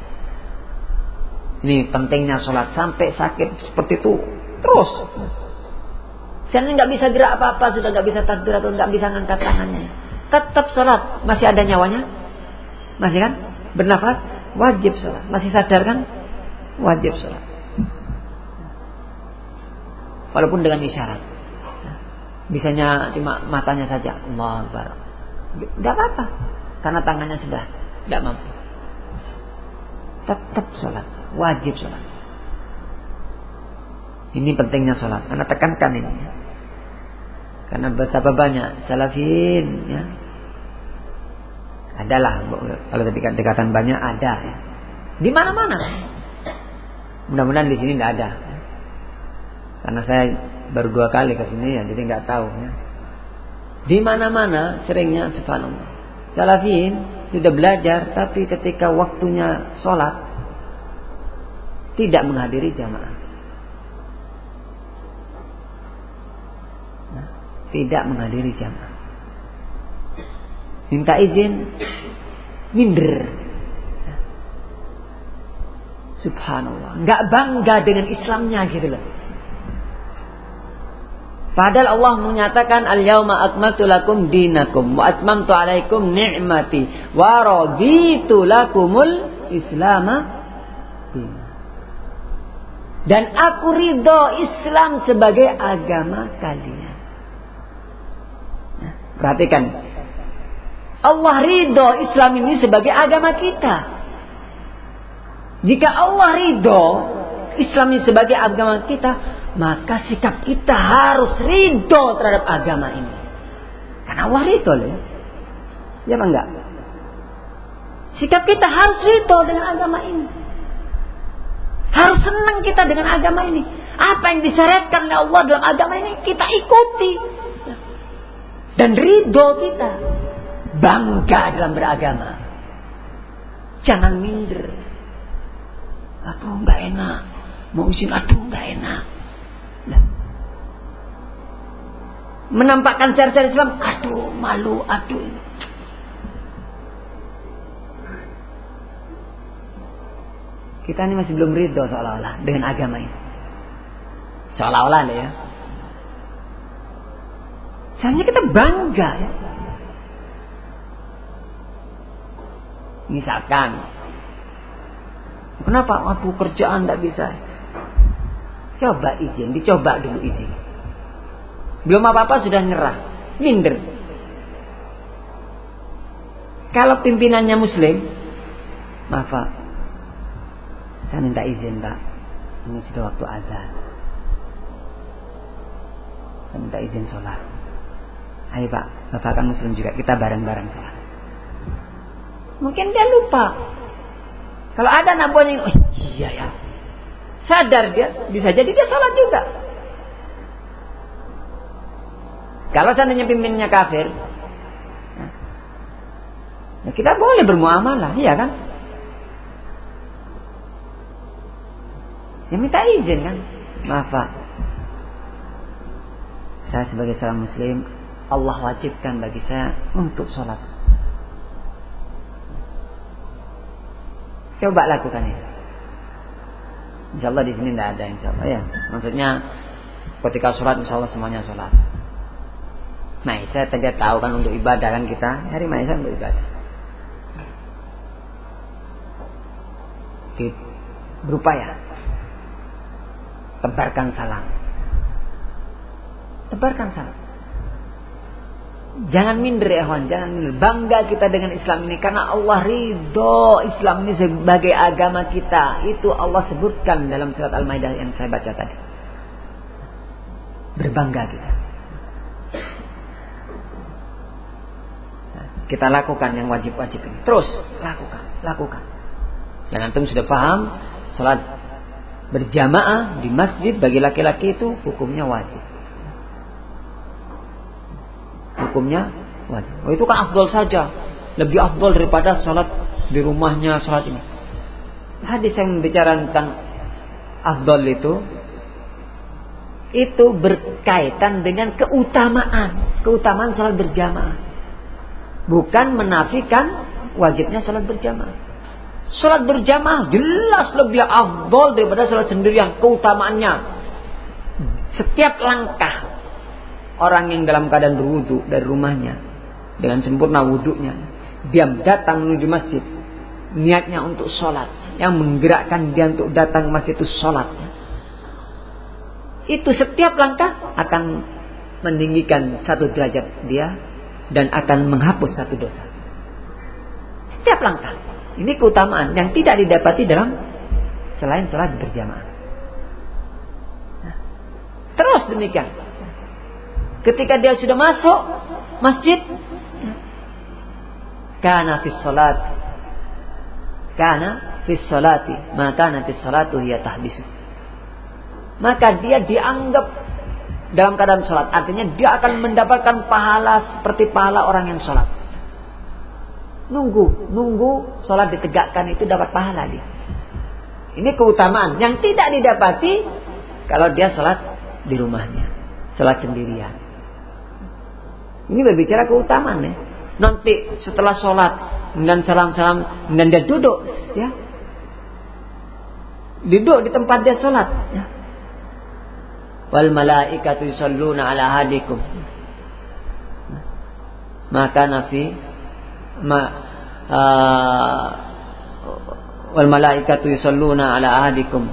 Ini pentingnya sholat, sampai sakit seperti itu terus. Seandainya nggak bisa gerak apa-apa, sudah nggak bisa takbir atau nggak bisa ngangkat tangannya, tetap sholat. Masih ada nyawanya, masih kan bernafas, wajib sholat. Masih sadar kan, wajib sholat. Walaupun dengan isyarat, bisanya cuma matanya saja, Allahu Akbar, nggak apa-apa, karena tangannya sudah nggak mampu. Tetap sholat, wajib sholat. Ini pentingnya sholat. Anda tekankan ini, ya. Karena betapa banyak salafin, ya. Adalah, kalau dekatan banyak ada, ya. Di mana-mana. Mudah-mudahan di sini tidak ada. Karena saya baru 2 kali ke sini, ya, jadi nggak tahu, ya. Di mana-mana seringnya subhanallah. Salafin sudah belajar, tapi ketika waktunya sholat tidak menghadiri jamaah. Tidak menghadiri jamaah. Minta izin, minder. Subhanallah, nggak bangga dengan Islamnya gitu loh. Padahal Allah menyatakan al-yauma akmaltu lakum dinakum wa atmamtu alaikum ni'mati wa raditu lakumul islama din. Dan aku ridho Islam sebagai agama kalian. Nah, perhatikan. Allah ridho Islam ini sebagai agama kita. Jika Allah ridho Islam ini sebagai agama kita, maka sikap kita harus ridho terhadap agama ini. Karena Allah ridho loh. Ya apa enggak? Sikap kita harus ridho dengan agama ini. Harus senang kita dengan agama ini. Apa yang disyariatkan oleh Allah dalam agama ini, kita ikuti. Dan ridho kita. Bangga dalam beragama. Jangan minder. Aduh enggak enak. Mau izin, aduh enggak enak. Menampakkan cara-cara Islam, aduh malu, aduh. Kita ini masih belum ridho seolah-olah dengan agama ini. Seolah-olah ya. Seharusnya kita bangga ya. Misalkan, kenapa aku kerjaan tidak bisa? Coba izin, dicoba dulu izin. Belum apa-apa sudah nyerah, minder. Kalau pimpinannya muslim, maaf Pak, saya minta izin Pak, ini sudah waktu azan. Saya minta izin sholat. Ayo Pak, Bapak kan muslim juga, kita bareng-bareng sholat. Mungkin dia lupa. Kalau ada anak buahnya, oh iya ya, sadar dia, bisa jadi dia sholat juga. Kalau seandainya pimpinannya kafir, nah kita boleh bermuamalah, iya kan? Ya minta izin kan, maaf Pak, saya sebagai seorang muslim, Allah wajibkan bagi saya untuk sholat. Coba lakukan itu. InsyaAllah di sini tidak ada, insyaAllah ya. Maksudnya ketika sholat, insyaAllah semuanya sholat. Maisah tidak tahu kan untuk ibadah kan kita, hari Maisah untuk ibadah. Berupaya tebarkan salam. Tebarkan salam. Jangan minder ya kawan, jangan minder. Bangga kita dengan Islam ini karena Allah ridho Islam ini sebagai agama kita. Itu Allah sebutkan dalam surat Al-Maidah yang saya baca tadi. Berbangga kita. Kita lakukan yang wajib-wajib ini. Terus lakukan. Dan antum sudah paham, salat berjamaah di masjid bagi laki-laki itu hukumnya wajib. Hukumnya wajib. Oh, itu kan afdol saja. Lebih afdol daripada salat di rumahnya salat ini. Hadis yang bicara tentang afdol itu berkaitan dengan keutamaan salat berjamaah. Bukan menafikan wajibnya salat berjamaah. Salat berjamaah jelas lebih afdol daripada salat sendirian, keutamaannya. Setiap langkah orang yang dalam keadaan berwudu dari rumahnya dengan sempurna wudunya, dia datang menuju masjid, niatnya untuk salat, yang menggerakkan dia untuk datang ke masjid itu salatnya. Itu setiap langkah akan meninggikan satu derajat dia dan akan menghapus satu dosa. Setiap langkah. Ini keutamaan yang tidak didapati dalam selain salat berjamaah. Nah, terus demikian. Ketika dia sudah masuk masjid, kana fis salati ma kana fis salatu hiya tahbisu. Maka dia dianggap dalam keadaan sholat, artinya dia akan mendapatkan pahala seperti pahala orang yang sholat. Nunggu sholat ditegakkan itu dapat pahala dia. Ini keutamaan yang tidak didapati kalau dia sholat di rumahnya, sholat sendirian. Ini berbicara keutamaan ya. Nanti setelah sholat dan salam-salam dan dia duduk, ya, duduk di tempat dia sholat, ya. Wal malaikatu yusalluna ala ahadikum. Maka nafi wal malaikatu yusalluna ala ahadikum.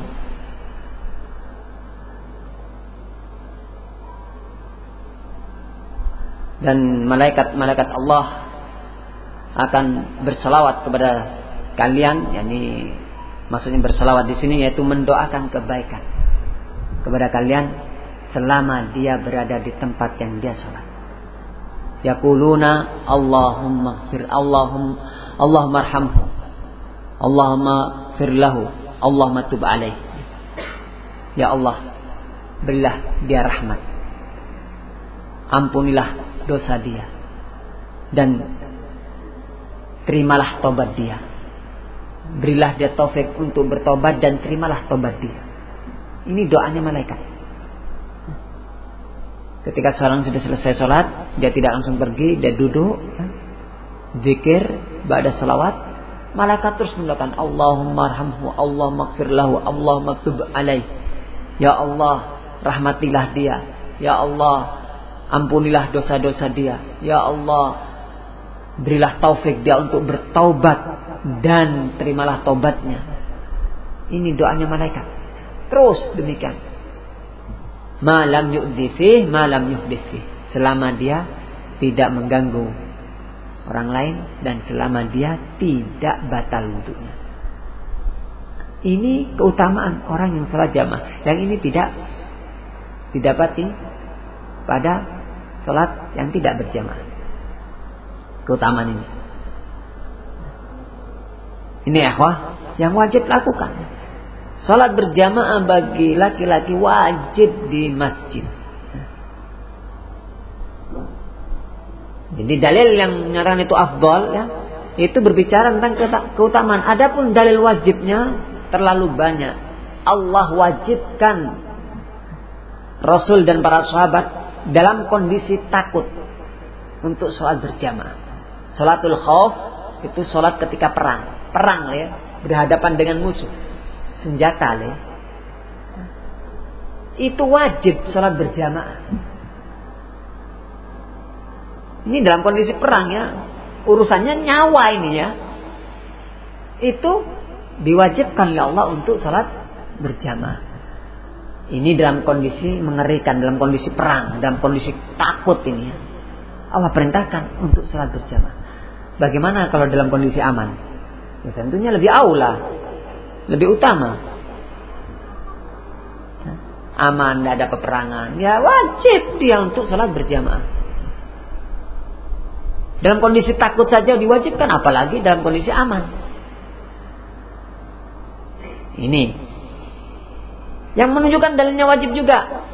Dan malaikat Allah akan berselawat kepada kalian, yakni maksudnya berselawat di sini yaitu mendoakan kebaikan kepada kalian selama dia berada di tempat yang dia sholat. Yaquluna Allahumma ighfir, Allahumma arhamhu, Allahumma ighfir lahu, Allahumma tub alaihi. Ya Allah, berilah dia rahmat, ampunilah dosa dia, dan terimalah tobat dia. Berilah dia taufik untuk bertobat dan terimalah tobat dia. Ini doanya malaikat. Ketika seorang sudah selesai sholat, dia tidak langsung pergi, dia duduk, zikir, ba'da salawat, malaikat terus mendoakan Allahumma arhamhu, Allahumma ighfir lahu, Allahumma tub alaihi. Ya Allah, rahmatilah dia. Ya Allah, ampunilah dosa-dosa dia. Ya Allah, berilah taufik dia untuk bertaubat dan terimalah taubatnya. Ini doanya malaikat. Terus demikian. Ma lam yu'dhi fih, ma lam yuhdith fih. Selama dia tidak mengganggu orang lain dan selama dia tidak batal wudhunya. Ini keutamaan orang yang salat jamaah. Yang ini tidak didapati pada salat yang tidak berjamaah. Keutamaan ini. Ini ikhwah yang wajib lakukan. Salat berjamaah bagi laki-laki wajib di masjid. Jadi dalil yang menyatakan itu afdal ya, itu berbicara tentang keutamaan. Adapun dalil wajibnya terlalu banyak. Allah wajibkan Rasul dan para sahabat dalam kondisi takut untuk sholat berjamaah. Sholatul khauf itu sholat ketika perang ya, berhadapan dengan musuh, senjata ya. Itu wajib sholat berjamaah. Ini dalam kondisi perang ya, urusannya nyawa ini ya. Itu diwajibkan oleh Allah untuk sholat berjamaah. Ini dalam kondisi mengerikan, dalam kondisi perang, dalam kondisi takut ini ya. Allah perintahkan untuk sholat berjamaah. Bagaimana kalau dalam kondisi aman? Ya, tentunya lebih aula, lebih utama. Aman, tidak ada peperangan, ya wajib dia untuk sholat berjamaah. Dalam kondisi takut saja diwajibkan, apalagi dalam kondisi aman. Ini yang menunjukkan dalilnya wajib juga.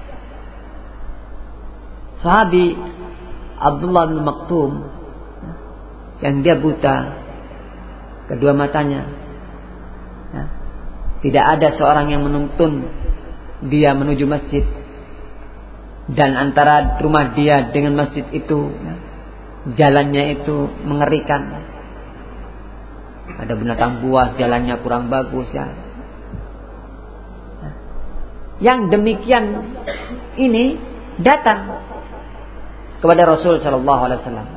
Sahabi Abdullah bin Maktum yang dia buta kedua matanya ya. Tidak ada seorang yang menuntun dia menuju masjid, dan antara rumah dia dengan masjid itu ya, jalannya itu mengerikan. Ada binatang buas, jalannya kurang bagus ya. Yang demikian ini datang kepada Rasul sallallahu alaihi wasallam.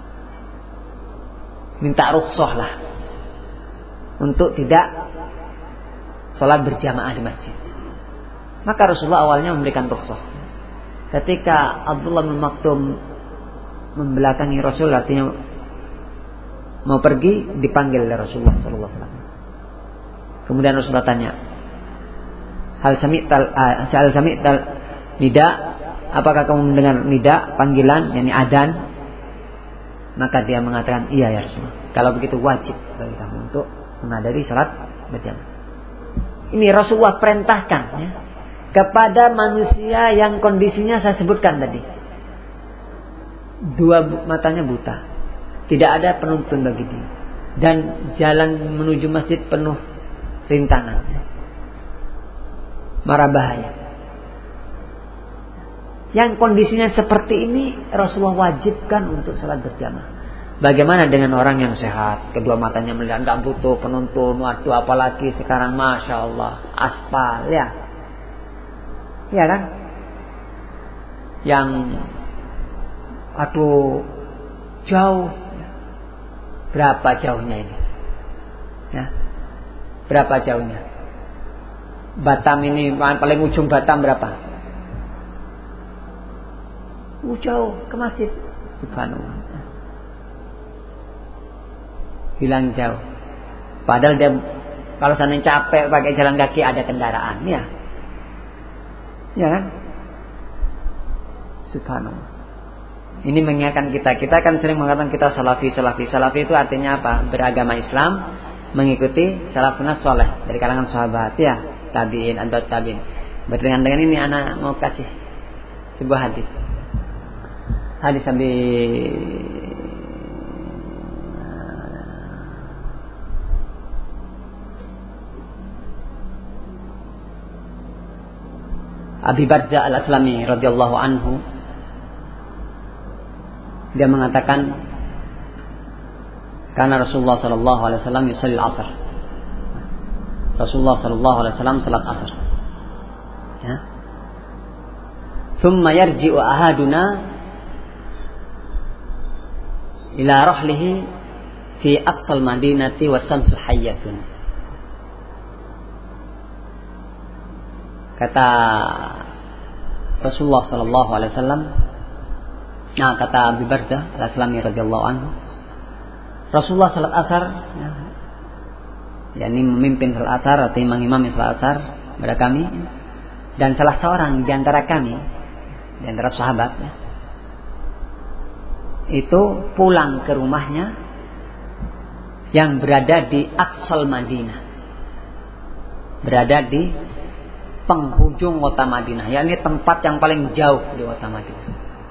Minta rukhsah lah untuk tidak sholat berjamaah di masjid. Maka Rasulullah awalnya memberikan rukhsah. Ketika Abdullah bin Maktum membelakangi Rasul, artinya mau pergi, dipanggil oleh Rasulullah sallallahu alaihi wasallam. Kemudian Rasulullah tanya, hal sami'tal nida, apakah kamu mendengar nida, panggilan, yakni adzan? Maka dia mengatakan, iya ya Rasulullah. Kalau begitu wajib bagi kamu untuk menghadiri salat berjamaah. Ini Rasulullah perintahkan ya, kepada manusia yang kondisinya saya sebutkan tadi. Dua matanya buta, tidak ada penuntun bagi dia, dan jalan menuju masjid penuh rintangan, mara bahaya. Yang kondisinya seperti ini Rasulullah wajibkan untuk salat berjamaah. Bagaimana dengan orang yang sehat, kedua matanya melihat, tidak butuh penuntun? Waduh, apalagi sekarang masya Allah aspal ya, ya kan? Yang aduh jauh, berapa jauhnya ini? Ya, berapa jauhnya? Batam ini paling ujung Batam berapa? Jauh ke masjid, subhanallah. Bilang jauh. Padahal dia kalau seandainya capek pakai jalan kaki ada kendaraan, ya, ya kan? Subhanallah. Ini mengingatkan kita kan sering mengatakan kita salafi itu artinya apa? Beragama Islam, mengikuti salafun saleh dari kalangan sahabat ya, tabi'in, atba'ut tabi'in. Berdengan dengan ini anak mau kasih sebuah hadis Abi Barzah al-Aslami radhiyallahu anhu. Dia mengatakan, karena Rasulullah sallallahu alaihi wasallam yusalli al-asr. Rasulullah sallallahu alaihi wasallam salat asar. Ya. Thumma yarji'u ahaduna ila rahlihi fi aqsal madinati was-samsu hayyatun. Kata Rasulullah sallallahu alaihi wasallam, nah kata Abu Bardah Al-Aslami radhiyallahu anhu, Rasulullah salat asar, yakni memimpin salat asar atau imam-imam salat asar kepada kami, dan salah seorang di antara kami, di antara sahabat, itu pulang ke rumahnya yang berada di Aqsal Madinah, berada di penghujung kota Madinah, yakni tempat yang paling jauh di kota Madinah,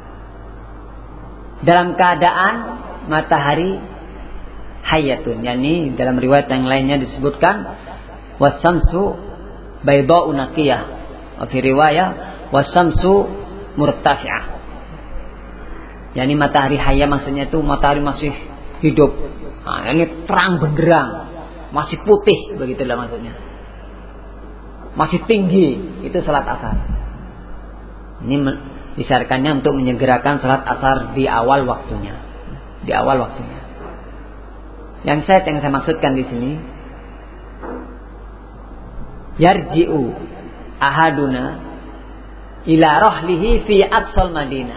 dalam keadaan matahari hayatun, yakni dalam riwayat yang lainnya disebutkan wasamsu bayda'u naqiyah, wa fi riwayah wasamsu murtafi'ah, yakni matahari hayat maksudnya itu matahari masih hidup, nah, ini terang benderang, masih putih, begitulah maksudnya, masih tinggi, itu salat asar. Ini disyaratkannya untuk menyegerakan salat asar di awal waktunya, di awal waktunya. Yang saya maksudkan di sini, yarji'u ahaduna ila rahlihi fi aqsal Madinah.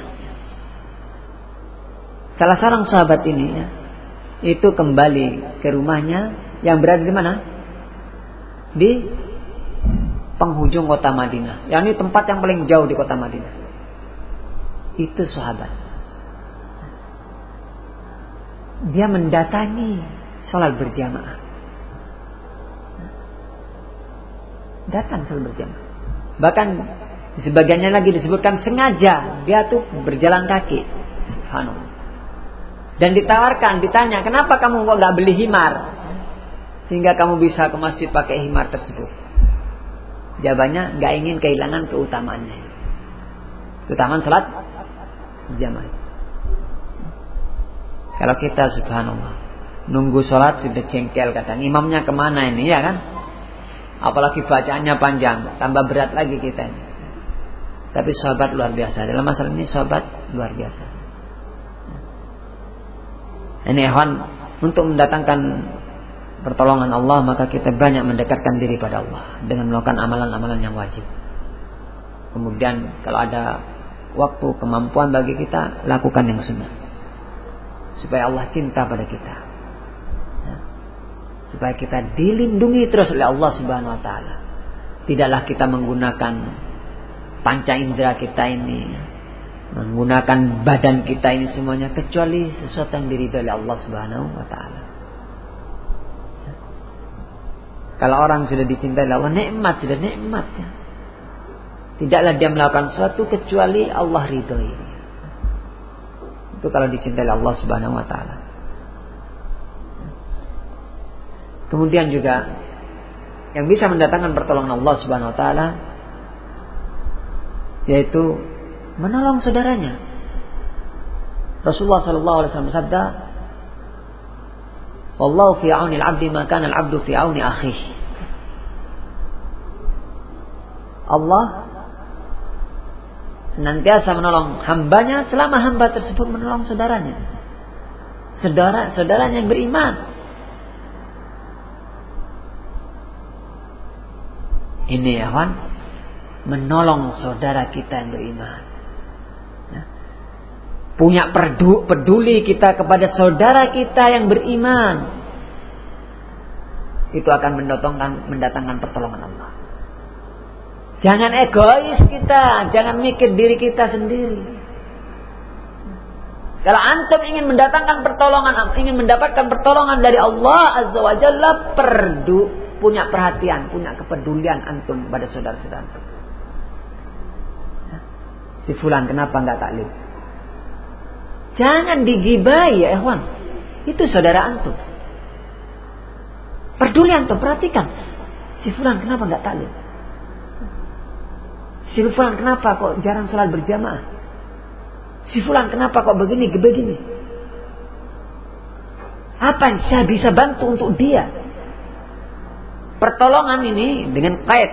Salah seorang sahabat ini ya, itu kembali ke rumahnya yang berada di mana? Di penghujung kota Madinah, yakni tempat yang paling jauh di kota Madinah. Itu sahabat. Dia mendatangi sholat berjamaah. Datang sholat berjamaah. Bahkan sebagiannya lagi disebutkan sengaja dia tuh berjalan kaki. Subhanallah. Dan ditawarkan, ditanya, kenapa kamu kok gak beli himar sehingga kamu bisa ke masjid pakai himar tersebut? Jawabannya, gak ingin kehilangan keutamaannya, keutamaan sholat berjamaah. Kalau kita subhanallah nunggu sholat sudah jengkel, kadang imamnya kemana ini, ya kan? Apalagi bacaannya panjang, tambah berat lagi kita ini. Tapi sahabat luar biasa dalam masalah ini, sahabat luar biasa. Ini ikhwan, untuk mendatangkan pertolongan Allah, maka kita banyak mendekatkan diri pada Allah dengan melakukan amalan-amalan yang wajib. Kemudian kalau ada waktu, kemampuan bagi kita, lakukan yang sunnah, supaya Allah cinta pada kita, supaya kita dilindungi terus oleh Allah Subhanahu wa taala. Tidaklah kita menggunakan panca indera kita ini, menggunakan badan kita ini semuanya kecuali sesuatu yang diridhoi oleh Allah Subhanahu wa taala. Kalau orang sudah dicintai oleh Allah, nikmat, sudah nikmat ya. Tidaklah dia melakukan sesuatu kecuali Allah ridhoi. Itu kalau dicintai Allah Subhanahu wa taala. Kemudian juga yang bisa mendatangkan pertolongan Allah Subhanahu wa taala yaitu menolong saudaranya. Rasulullah sallallahu alaihi wasallam bersabda, "Wallahu fi 'auni al-'abdi ma kana al-'abdu fi 'auni akhihi." Allah senantiasa menolong hambanya selama hamba tersebut menolong saudaranya, saudaranya yang beriman. Ini ya kawan, menolong saudara kita yang beriman. Punya peduli kita kepada saudara kita yang beriman, itu akan mendatangkan pertolongan Allah. Jangan egois kita, jangan mikir diri kita sendiri. Kalau antum ingin mendatangkan pertolongan, ingin mendapatkan pertolongan dari Allah Azza wa Jalla, punya perhatian, punya kepedulian antum pada saudara-saudara antum. Si fulan kenapa enggak taklim? Jangan digibai ya ikhwan. Itu saudara antum. Peduli antum, perhatikan. Si fulan kenapa enggak taklim? Si fulan kenapa kok jarang sholat berjamaah? Si fulan kenapa kok begini? Apa yang saya bisa bantu untuk dia? Pertolongan ini dengan kait,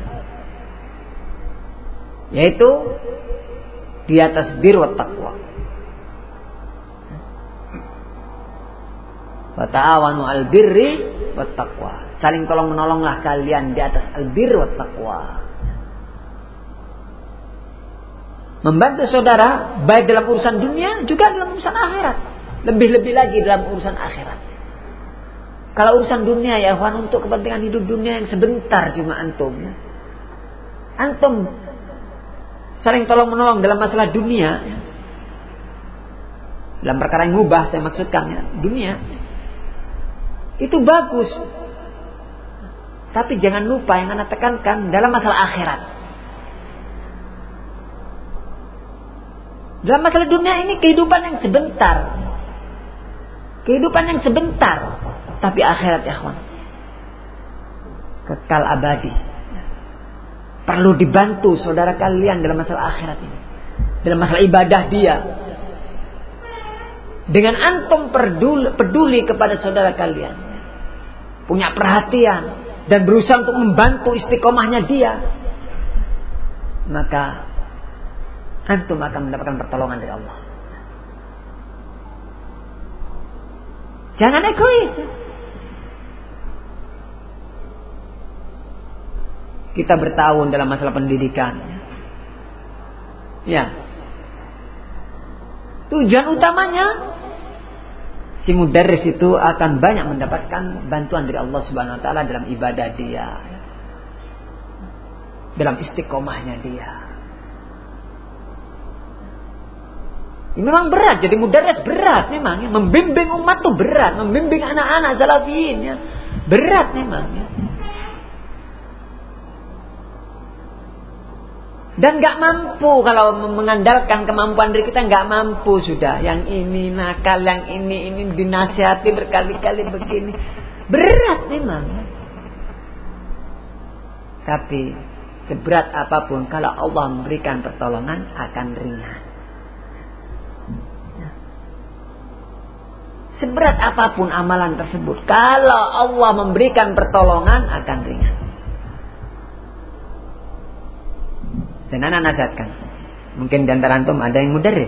yaitu di atas bir wa taqwa. Wa ta'awanu al birri wa taqwa. Saling tolong menolonglah kalian di atas al bir wa taqwa. Membantu saudara baik dalam urusan dunia juga dalam urusan akhirat. Lebih-lebih lagi dalam urusan akhirat. Kalau urusan dunia ya ikhwan, untuk kepentingan hidup dunia yang sebentar cuma antum. Antum saling tolong-menolong dalam masalah dunia. Dalam perkara yang mubah saya maksudkan ya, dunia. Itu bagus. Tapi jangan lupa yang Anda tekankan dalam masalah akhirat. Dalam masalah dunia ini kehidupan yang sebentar. Kehidupan yang sebentar. Tapi akhirat ya kawan, kekal abadi. Perlu dibantu saudara kalian dalam masalah akhirat ini. Dalam masalah ibadah dia. Dengan antum peduli kepada saudara kalian. Punya perhatian. Dan berusaha untuk membantu istiqomahnya dia. Maka antum akan mendapatkan pertolongan dari Allah. Jangan egois. Kita bertahun dalam masalah pendidikan. Ya. Tujuan utamanya si mudarris itu akan banyak mendapatkan bantuan dari Allah Subhanahu wa taala dalam ibadah dia. Dalam istiqomahnya dia. Ini memang berat, jadi mudarris berat memang ya. Membimbing umat tuh berat, membimbing anak-anak salafiyin ya. Berat memang ya. Dan gak mampu kalau mengandalkan kemampuan diri kita, gak mampu sudah. Yang ini nakal, yang ini dinasihati berkali-kali begini. Berat memang. Tapi seberat apapun kalau Allah memberikan pertolongan akan ringan. Seberat apapun amalan tersebut, kalau Allah memberikan pertolongan akan ringan. Dan anak nasihatkan, mungkin di antara antum ada yang mudarris.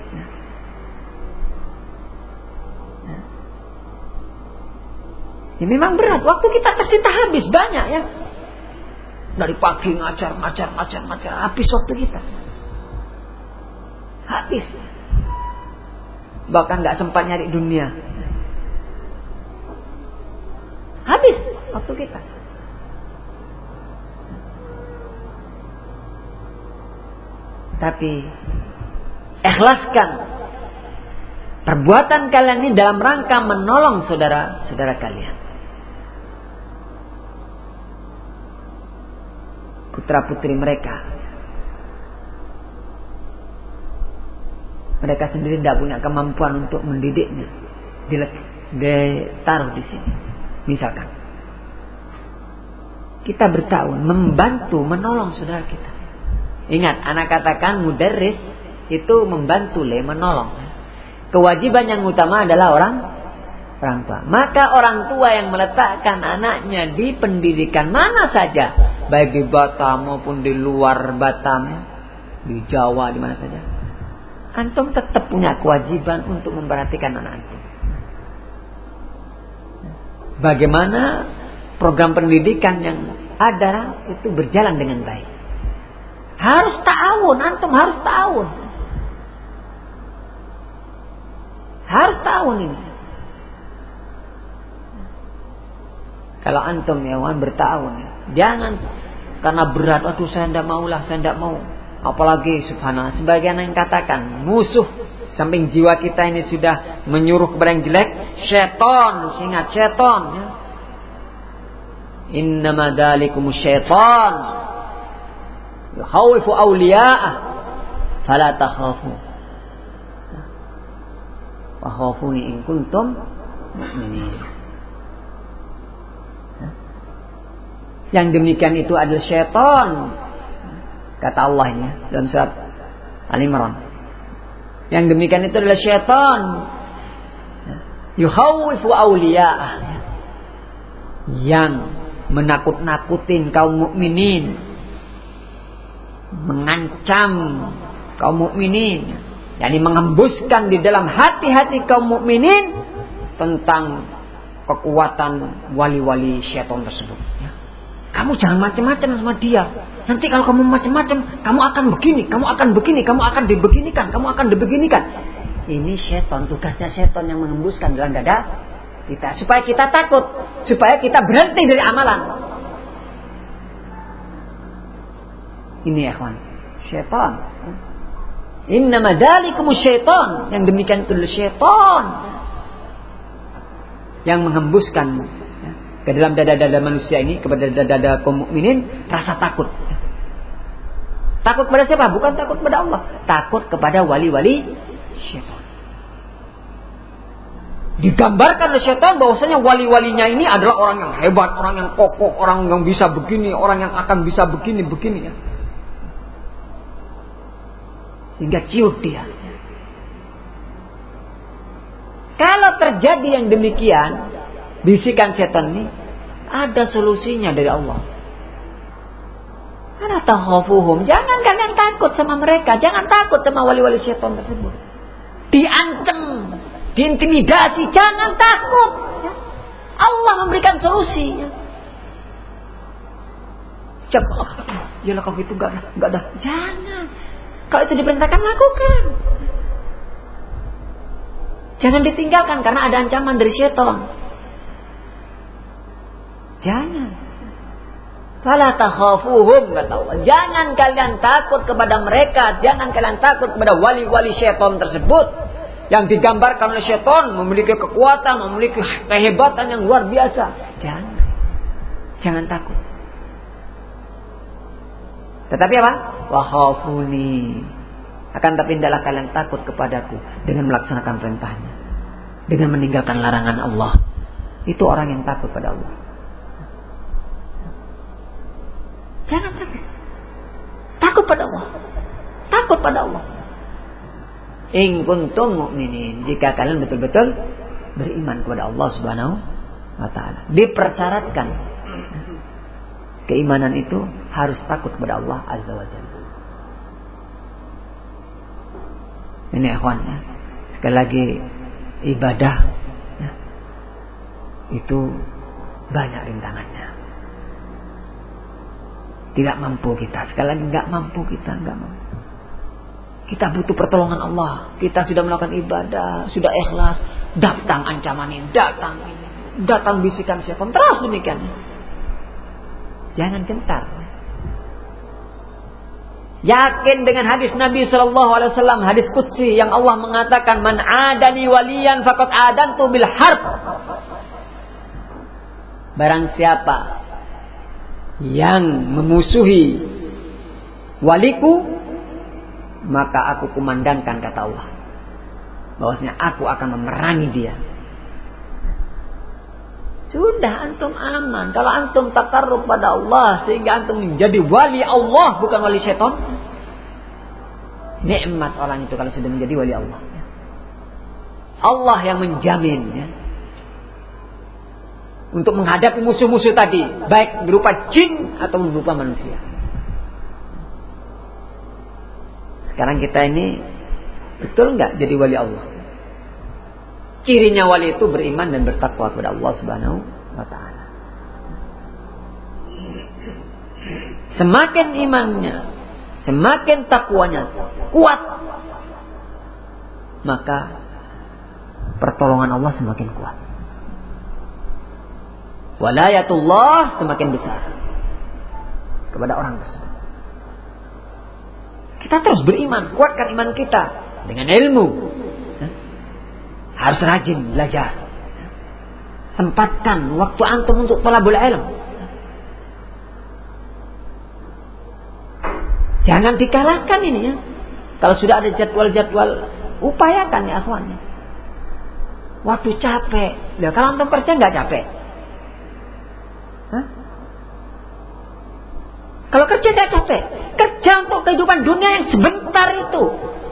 Ya memang berat, waktu kita tersita habis banyak ya. Dari pagi ngajar, habis waktu kita. Habis. Bahkan gak sempat nyari dunia. Habis waktu kita. Tapi ikhlaskan perbuatan kalian ini dalam rangka menolong saudara-saudara kalian. Putra-putri mereka. Mereka sendiri tidak punya kemampuan untuk mendidiknya. Ditaruh di sini. Misalkan. Kita bertahun membantu, menolong saudara kita. Ingat, anak katakan mudarris itu membantu, menolong. Kewajiban yang utama adalah orang tua. Maka orang tua yang meletakkan anaknya di pendidikan mana saja, baik di Batam maupun di luar Batam, di Jawa, di mana saja, antum tetap punya kewajiban untuk memperhatikan anak antum. Bagaimana program pendidikan yang ada itu berjalan dengan baik. Harus ta'awun, antum harus ta'awun. Harus ta'awun ini. Kalau antum ya berta'awun, jangan karena berat, aduh saya tidak mau. Apalagi subhanallah, sebagian yang katakan musuh samping jiwa kita ini sudah menyuruh kepada yang jelek, syaitan, ingat syaitan ya. Innama dzalikumus syaitan yukhawwifu awliya'ah fala takhafu wa khafuni in kuntum mu'minin. Yang demikian itu adalah syaitan, kata Allah ini dalam surat Al-Imran. Yang demikian itu adalah syaitan yukhawwifu awliya'ah, yang menakut-nakutin kaum mukminin, mengancam kaum mukminin, yakni mengembuskan di dalam hati-hati kaum mukminin tentang kekuatan wali-wali syaitan tersebut. Kamu jangan macam-macam sama dia. Nanti kalau kamu macam-macam, kamu akan begini, kamu akan begini, kamu akan dibeginikan, kamu akan dibeginikan. Ini setan, tugasnya setan yang mengembuskan dalam dada kita supaya kita takut, supaya kita berhenti dari amalan. Ini ya kawan, setan. Innama dzalikumus syaitan. Yang demikian itu syaitan yang menghembuskan ke dalam dada-dada manusia ini, kepada dada-dada kaum mukminin rasa takut. Takut kepada siapa? Bukan takut kepada Allah, takut kepada wali-wali syaitan. Digambarkan oleh syaitan bahwasanya wali-walinya ini adalah orang yang hebat, orang yang kokoh, orang yang bisa begini, orang yang akan bisa begini ya. Sehingga ciut dia. Kalau terjadi yang demikian, bisikan setan ini, ada solusinya dari Allah. Ala takhafuhum, jangan kalian takut sama mereka, jangan takut sama wali-wali setan tersebut. Diancam, diintimidasi, jangan takut. Allah memberikan solusi. Cepat. Yalah kalau gitu enggak ada. Jangan. Kalau itu diperintahkan, lakukan. Jangan ditinggalkan karena ada ancaman dari syaitan. Jangan. Fala takhafuhum, kata Allah. Jangan kalian takut kepada mereka, jangan kalian takut kepada wali-wali syaitan tersebut yang digambarkan oleh syaitan memiliki kekuatan, memiliki kehebatan yang luar biasa. Jangan takut. Tetapi apa? Wa khafuni. Akan tapi hendaklah kalian takut kepadaku dengan melaksanakan perintahnya, dengan meninggalkan larangan Allah. Itu orang yang takut pada Allah. Jangan takut. Takut pada Allah. Takut pada Allah. In kuntum mu'minin, jika kalian betul-betul beriman kepada Allah Subhanahu wa taala. Dipersyaratkan keimanan itu harus takut kepada Allah Azza wa Jalla. Ini ikhwan ya. Sekali lagi ibadah ya, itu banyak rintangannya. Tidak mampu kita. Sekali lagi enggak mampu kita. Kita butuh pertolongan Allah. Kita sudah melakukan ibadah, sudah ikhlas, datang ancaman ini, datang bisikan syaitan, terus demikian. Jangan gentar. Yakin dengan hadis Nabi SAW, hadis qudsi yang Allah mengatakan, man adani waliyan faqad adantu bil harb. Barang siapa yang memusuhi waliku, maka aku kumandangkan, kata Allah, bahwasanya aku akan memerangi dia. Sudah antum aman. Kalau antum takarrub pada Allah sehingga antum menjadi wali Allah, bukan wali syaitan, nikmat orang itu kalau sudah menjadi wali Allah. Allah yang menjamin ya, untuk menghadapi musuh-musuh tadi, baik berupa jin atau berupa manusia. Sekarang kita ini betul enggak jadi wali Allah? Cirinya wali itu beriman dan bertakwa kepada Allah Subhanahu wa taala. Semakin imannya, semakin takwanya kuat, maka pertolongan Allah semakin kuat. Walayatullah semakin besar kepada orang tersebut. Kita terus beriman, kuatkan iman kita dengan ilmu. Harus rajin belajar. Sempatkan waktu antum untuk thalabul ilm. Jangan dikalahkan ini ya. Kalau sudah ada jadwal-jadwal, upayakan ya akhwan. Waktu capek. Ya, kalau antum kerja enggak capek? Hah? Kalau kerja enggak capek? Kerja untuk kehidupan dunia yang sebentar itu.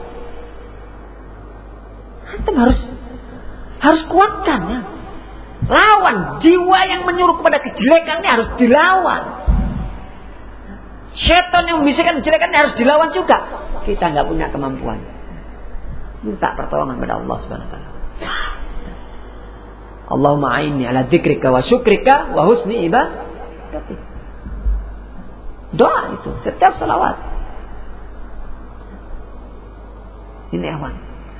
Antum harus kuatkan ya. Lawan jiwa yang menyuruh kepada kejelekan ini, harus dilawan. Setan yang membisikkan kejelekan ini harus dilawan juga. Kita enggak punya kemampuan. Minta pertolongan kepada Allah Subhanahu wa taala. Allahumma a'inni ala dzikrika wa syukrika wa husni ibadatik. Doa itu setiap salawat. Ini awan.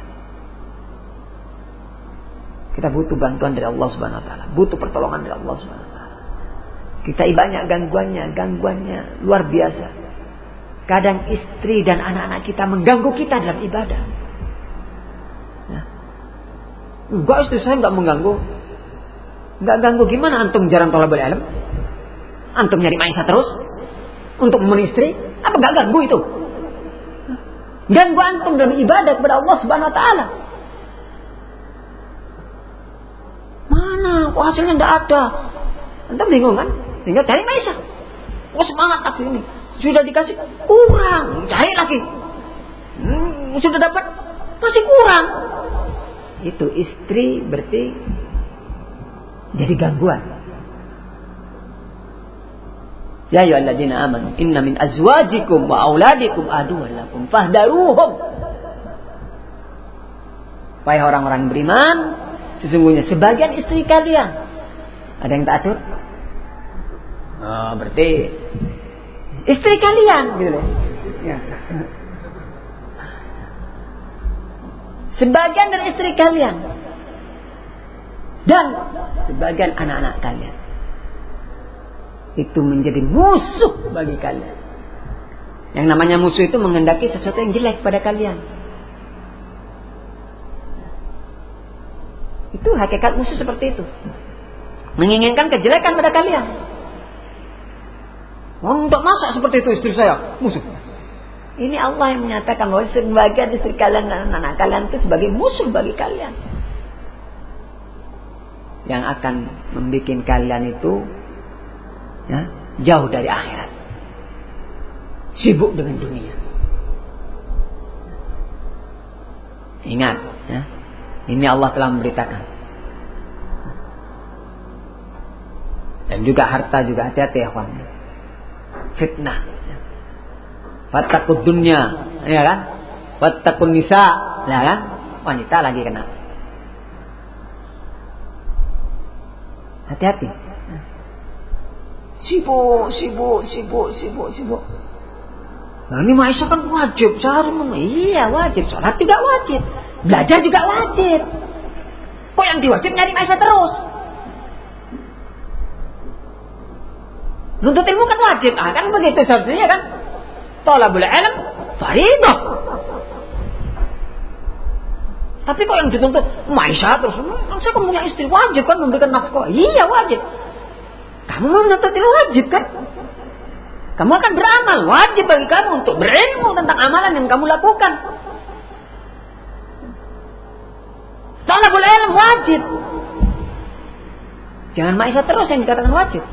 Kita butuh bantuan dari Allah Subhanahu wa taala, butuh pertolongan dari Allah Subhanahu wa taala. Kita banyak gangguannya luar biasa. Kadang istri dan anak-anak kita mengganggu kita dalam ibadah. Ya. Enggak, istri saya enggak mengganggu. Enggak ganggu gimana? Antum jarang thalabul ilm? Antum nyari maisha terus untuk memenuhi istri? Apa enggak ganggu itu? Ganggu antum dalam ibadah kepada Allah Subhanahu wa taala. Mana? Kok hasilnya enggak ada? Antum bingung kan? Sehingga cari maisha. Oh, semangat aku ini. Sudah dikasih kurang, cari lagi. Sudah dapat masih kurang. Itu istri berarti jadi gangguan. Ya ayyuhalladzina amanu inna min azwajikum wa auladikum aduwwan lakum fahdaruhum. Wahai orang-orang beriman, sesungguhnya sebagian istri kalian ada yang tak atur. Oh, berarti istri kalian gitu ya. Sebagian dari istri kalian dan sebagian anak-anak kalian itu menjadi musuh bagi kalian. Yang namanya musuh itu menghendaki sesuatu yang jelek pada kalian. Itu hakikat musuh seperti itu. Menginginkan kejelekan pada kalian. Untuk masa seperti itu istri saya musuh. Ini Allah yang menyatakan bahwa sebagian istri kalian dan anak kalian itu sebagai musuh bagi kalian. Yang akan membuat kalian itu ya, jauh dari akhirat. Sibuk dengan dunia. Ingat ya, ini Allah telah memberitakan. Dan juga harta juga hati-hati ya kawan. Fitnah. Fattaqud dunya, ya kan? Fattaqun nisa, ya kan? Wanita lagi kena. Hati-hati. Sibuk. Nah, ini maisha kan wajib, iya wajib, sholat juga wajib, belajar juga wajib. Kok yang diwajib nyari maisha terus? Nuntut ilmu kan wajib, kan begitu seharusnya kan? Thalabul ilm fardhu. Tapi kok yang dituntut maisha terus? Saya kan punya istri, wajib kan memberikan nafkah. Iya wajib. Kamu menuntut ilmu wajib kan? Kamu akan beramal, wajib bagi kamu untuk berilmu tentang amalan yang kamu lakukan. Thalabul ilm wajib. Jangan maisha terus yang dikatakan wajib.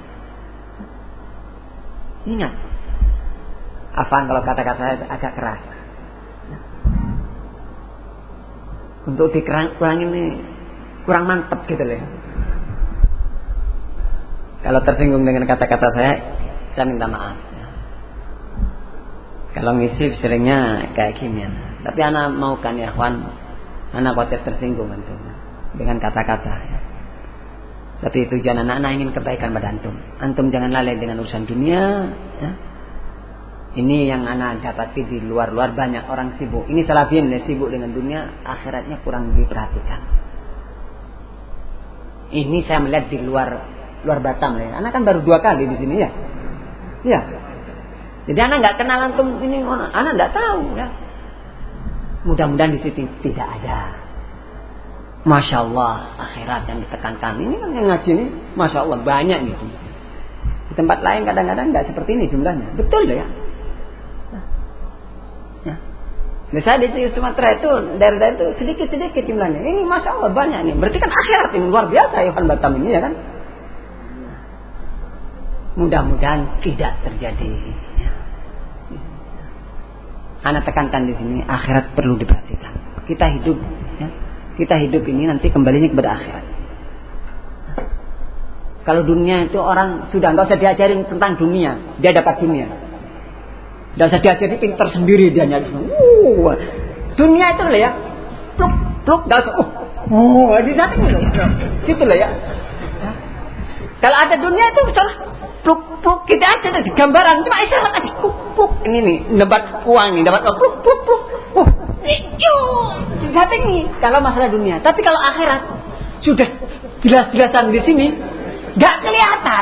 Ingat, Afan kalau kata-kata saya agak keras. Untuk dikurangin ini kurang mantap gitu loh. Kalau tersinggung dengan kata-kata saya minta maaf. Kalau ngisi seringnya kayak gini. Tapi anak mau kan ya kawan, anak khawatir tersinggung antum dengan kata-kata. Tapi tujuan anak-anak ingin kebaikan pada antum. Antum jangan lalai dengan urusan dunia. Ya. Ini yang anak dapati di luar-luar banyak orang sibuk. Ini salafin ya, sibuk dengan dunia, akhiratnya kurang diperhatikan. Ini saya melihat di luar Batam ya. Anak kan baru 2 kali di sini ya. Ya. Jadi anak nggak kenal antum ini, anak nggak tahu ya. Mudah-mudahan di situ tidak ada. Masya Allah akhirat yang ditekankan. Ini kan yang ngaji ini Masya Allah banyak gitu. Di tempat lain kadang-kadang nggak seperti ini jumlahnya. Betul ya. Ya. Misalnya di Sumatera itu daerah-daerah itu sedikit-sedikit jumlahnya. Ini Masya Allah banyak nih. Berarti kan akhirat ini luar biasa ya kan Batam ini ya kan. Mudah-mudahan tidak terjadi. Ya. Anak tekankan di sini akhirat perlu diperhatikan. Kita hidup ya. Kita hidup ini nanti kembalinya kepada akhirat. Kalau dunia itu orang sudah nggak usah diajarin tentang dunia, dia dapat dunia. Nggak usah diajarin pintar sendiri dia nyari. Dunia itu lah ya, pluk nggak usah. Di samping loh, gitu lah ya. Kalau ada dunia itu salah, pluk kita aja di gambaran cuma isyarat aja pluk. Ini nih dapat uang nih, dapat pluk. Tidak tinggi kalau masalah dunia. Tapi kalau akhirat sudah jelas-jelasan di sini, nggak kelihatan.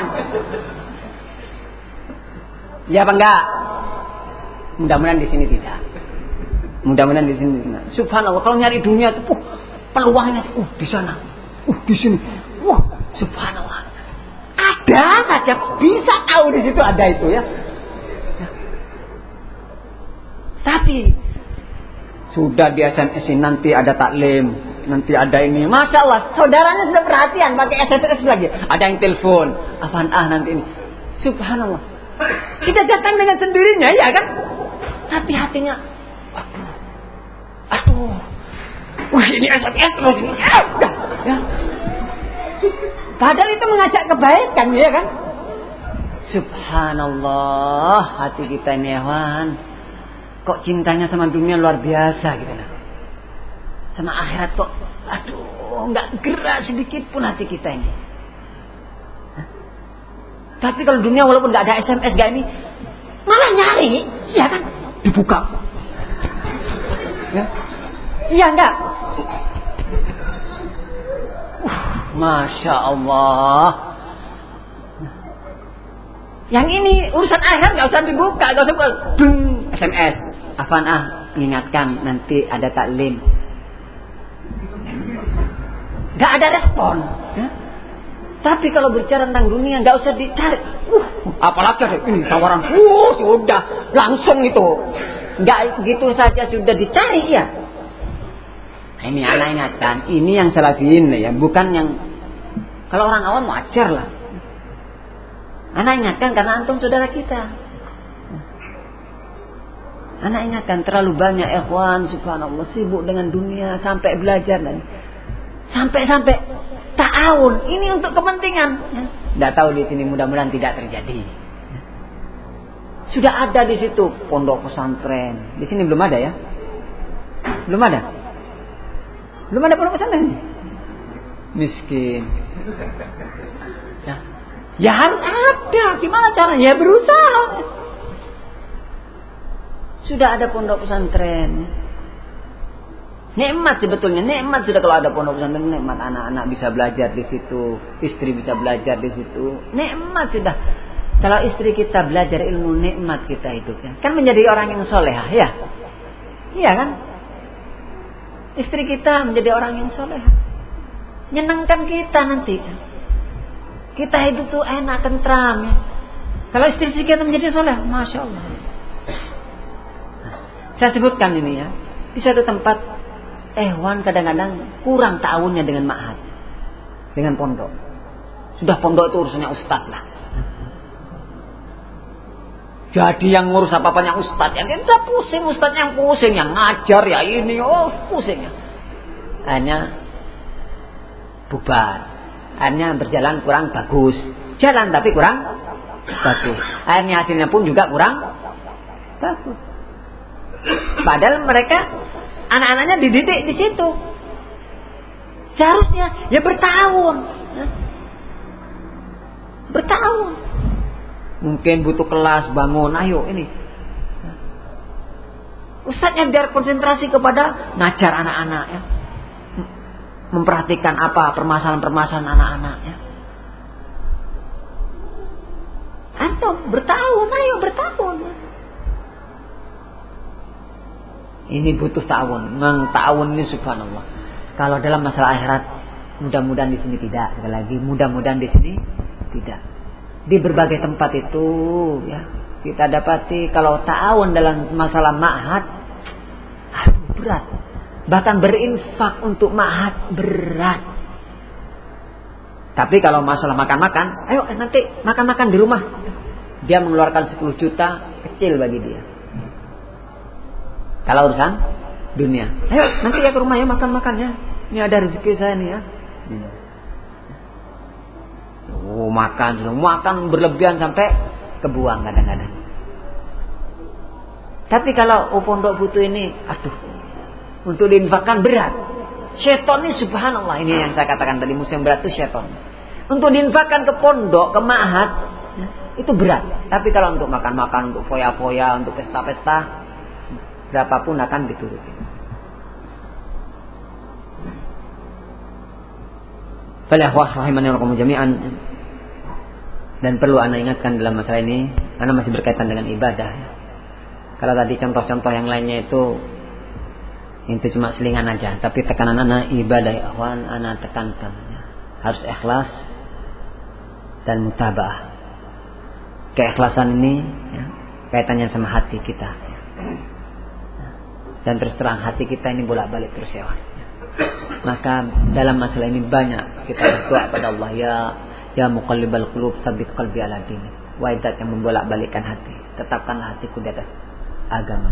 Ya apa enggak? Mudah-mudahan di sini tidak. Mudah-mudahan di sini tidak. Subhanallah kalau nyari dunia itu, peluangnya, di sana, di sini, subhanallah. Ada saja bisa tahu di situ ada itu ya. Tapi sudah di SMS nanti ada taklim, nanti ada ini. Masya Allah, saudaranya sudah perhatian pakai SMS lagi. Ada yang telepon, apaan nanti ini. Subhanallah. Kita datang dengan sendirinya ya kan? Tapi hatinya, aduh, ini SMS terus ini. Ya. Padahal itu mengajak kebaikan ya kan? Subhanallah, hati kita ini hewan. Kok cintanya sama dunia luar biasa gitu nah. Sama akhirat kok, aduh, nggak gerak sedikit pun hati kita ini. Tapi kalau dunia walaupun nggak ada SMS gak ini, malah nyari, iya kan? Dibuka. Ya, iya enggak? Masya Allah. Yang ini urusan akhir nggak usah dibuka, nggak usah SMS. Apaan ingatkan nanti ada taklim. Nggak ada respon. Ya? Tapi kalau bicara tentang dunia nggak usah dicari. Apalagi ada ini tawaran. Sudah langsung itu. Nggak gitu saja sudah dicari ya. Ini anak ingatkan. Ini yang salafiyin ya, bukan yang kalau orang awam wajar lah. Anak ingatkan karena antum saudara kita. Anak ingatkan terlalu banyak ikhwan subhanallah sibuk dengan dunia sampai belajar dan sampai ta'awun ini untuk kepentingan. Tidak tahu di sini mudah-mudahan tidak terjadi. Sudah ada di situ pondok pesantren. Di sini belum ada ya? Belum ada. Belum ada pondok pesantren. Miskin. Ya harus ada. Gimana caranya? Ya berusaha. Sudah ada pondok pesantren. Nikmat sebetulnya, nikmat sudah kalau ada pondok pesantren, nikmat anak-anak bisa belajar di situ, istri bisa belajar di situ. Nikmat sudah. Kalau istri kita belajar ilmu, nikmat kita hidupnya. Kan menjadi orang yang solehah ya. Iya kan? Istri kita menjadi orang yang solehah. Nyenangkan kita nanti. Kita hidup tuh enak, tentram ya. Kalau istri kita menjadi soleh, Masya Allah. Saya sebutkan ini ya. Di suatu tempat Ehwan kadang-kadang kurang ta'awunnya dengan ma'had, dengan pondok. Sudah pondok itu urusannya ustaz lah. Jadi yang ngurus apa-apanya ustaz. Yang kita pusing, ustaz yang pusing. Yang ngajar ya ini, pusing ya. Akhirnya bubar. Akhirnya berjalan kurang bagus. Jalan tapi kurang bagus. Akhirnya hasilnya pun juga kurang bagus. Padahal mereka anak-anaknya dididik di situ. Seharusnya ya bertahun. Bertahun. Mungkin butuh kelas bangun, ayo ini. Ustaznya biar konsentrasi kepada ngajar anak-anak ya. Memperhatikan apa permasalahan-permasalahan anak-anak ya. Atau bertahun, ayo bertahun. Ini butuh ta'awun. Memang ta'awun ini subhanallah. Kalau dalam masalah akhirat, mudah-mudahan di sini tidak. Sekali lagi, mudah-mudahan di sini tidak. Di berbagai tempat itu, ya kita dapati kalau ta'awun dalam masalah ma'had, berat. Bahkan berinfak untuk ma'had berat. Tapi kalau masalah makan-makan, ayo nanti makan-makan di rumah. Dia mengeluarkan 10 juta, kecil bagi dia. Kalau urusan dunia, ayo nanti ya ke rumah ya makan-makan ya. Ini ada rezeki saya nih ya. Makan berlebihan sampai kebuang kadang-kadang. Tapi kalau pondok butuh ini, untuk diinfakkan berat. Syaitan ini subhanallah, ini yang saya katakan tadi musim berat itu syaitan. Untuk diinfakkan ke pondok, ke ma'had, itu berat. Tapi kalau untuk makan-makan, untuk foya-foya, untuk pesta-pesta, berapapun akan dituruti. Fal ikhwah rahimani wa rahimakum jami'an. Dan perlu ana ingatkan dalam masalah ini, ana masih berkaitan dengan ibadah. Kalau tadi contoh-contoh yang lainnya itu cuma selingan aja, tapi tekanan ana ibadah ya ikhwan, ana tekankan harus ikhlas dan mutaba'ah. Keikhlasan ini kaitannya sama hati kita. Dan terus terang hati kita ini bolak-balik terus ya. Maka dalam masalah ini banyak kita berdoa pada Allah, ya muqallibal qulub tsabbit qalbi ala dinik. Wahai zat yang membolak-balikkan hati, tetapkanlah hatiku di atas agama.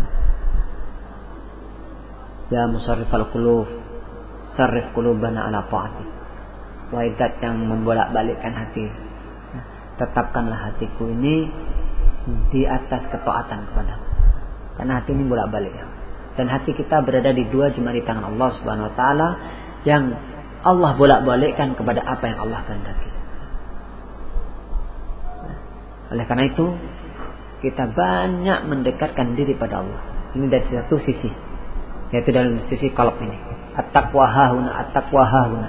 Ya musarrifal qulub sarrif qulubana ala ta'atik. Wahai zat yang membolak-balikkan hati, tetapkanlah hatiku ini di atas ketaatan kepadamu. Karena hati ini bolak-balik ya. Dan hati kita berada di dua jemari tangan Allah Subhanahu wa taala yang Allah bolak-balikkan kepada apa yang Allah kehendaki. Oleh karena itu kita banyak mendekatkan diri pada Allah. Ini dari satu sisi, yaitu dalam sisi qalb ini. At-taqwa hahuna, at-taqwa hahuna.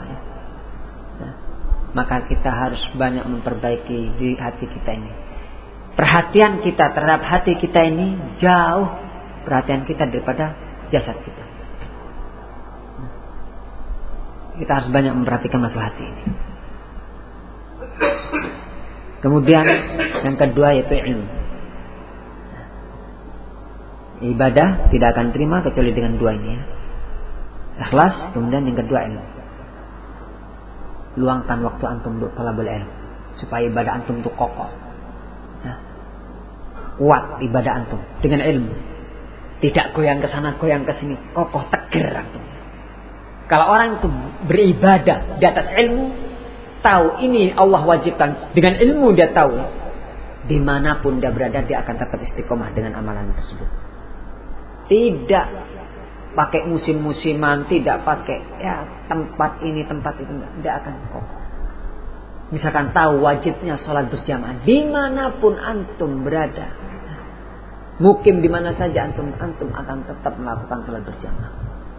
Maka kita harus banyak memperbaiki di hati kita ini. Perhatian kita terhadap hati kita ini jauh perhatian kita daripada jasad kita. Kita harus banyak memperhatikan masalah hati ini. Kemudian yang kedua yaitu ilmu. Ibadah tidak akan terima kecuali dengan dua ini ya. Ikhlas, kemudian yang kedua ilmu. Luangkan waktu antum untuk talabul ilmu supaya ibadah antum itu kokoh. Kuat ibadah antum dengan ilmu. Tidak goyang ke sana, goyang ke sini, kokoh tegar antum. Kalau orang itu beribadah di atas ilmu, tahu ini Allah wajibkan, dengan ilmu dia tahu, dimanapun dia berada dia akan tetap istiqomah dengan amalan tersebut. Tidak pakai musim-musiman, tidak pakai tempat ini tempat itu, tidak akan kokoh. Misalkan tahu wajibnya sholat berjamaah, dimanapun antum berada, mukim di mana saja antum akan tetap melakukan salat berjamaah.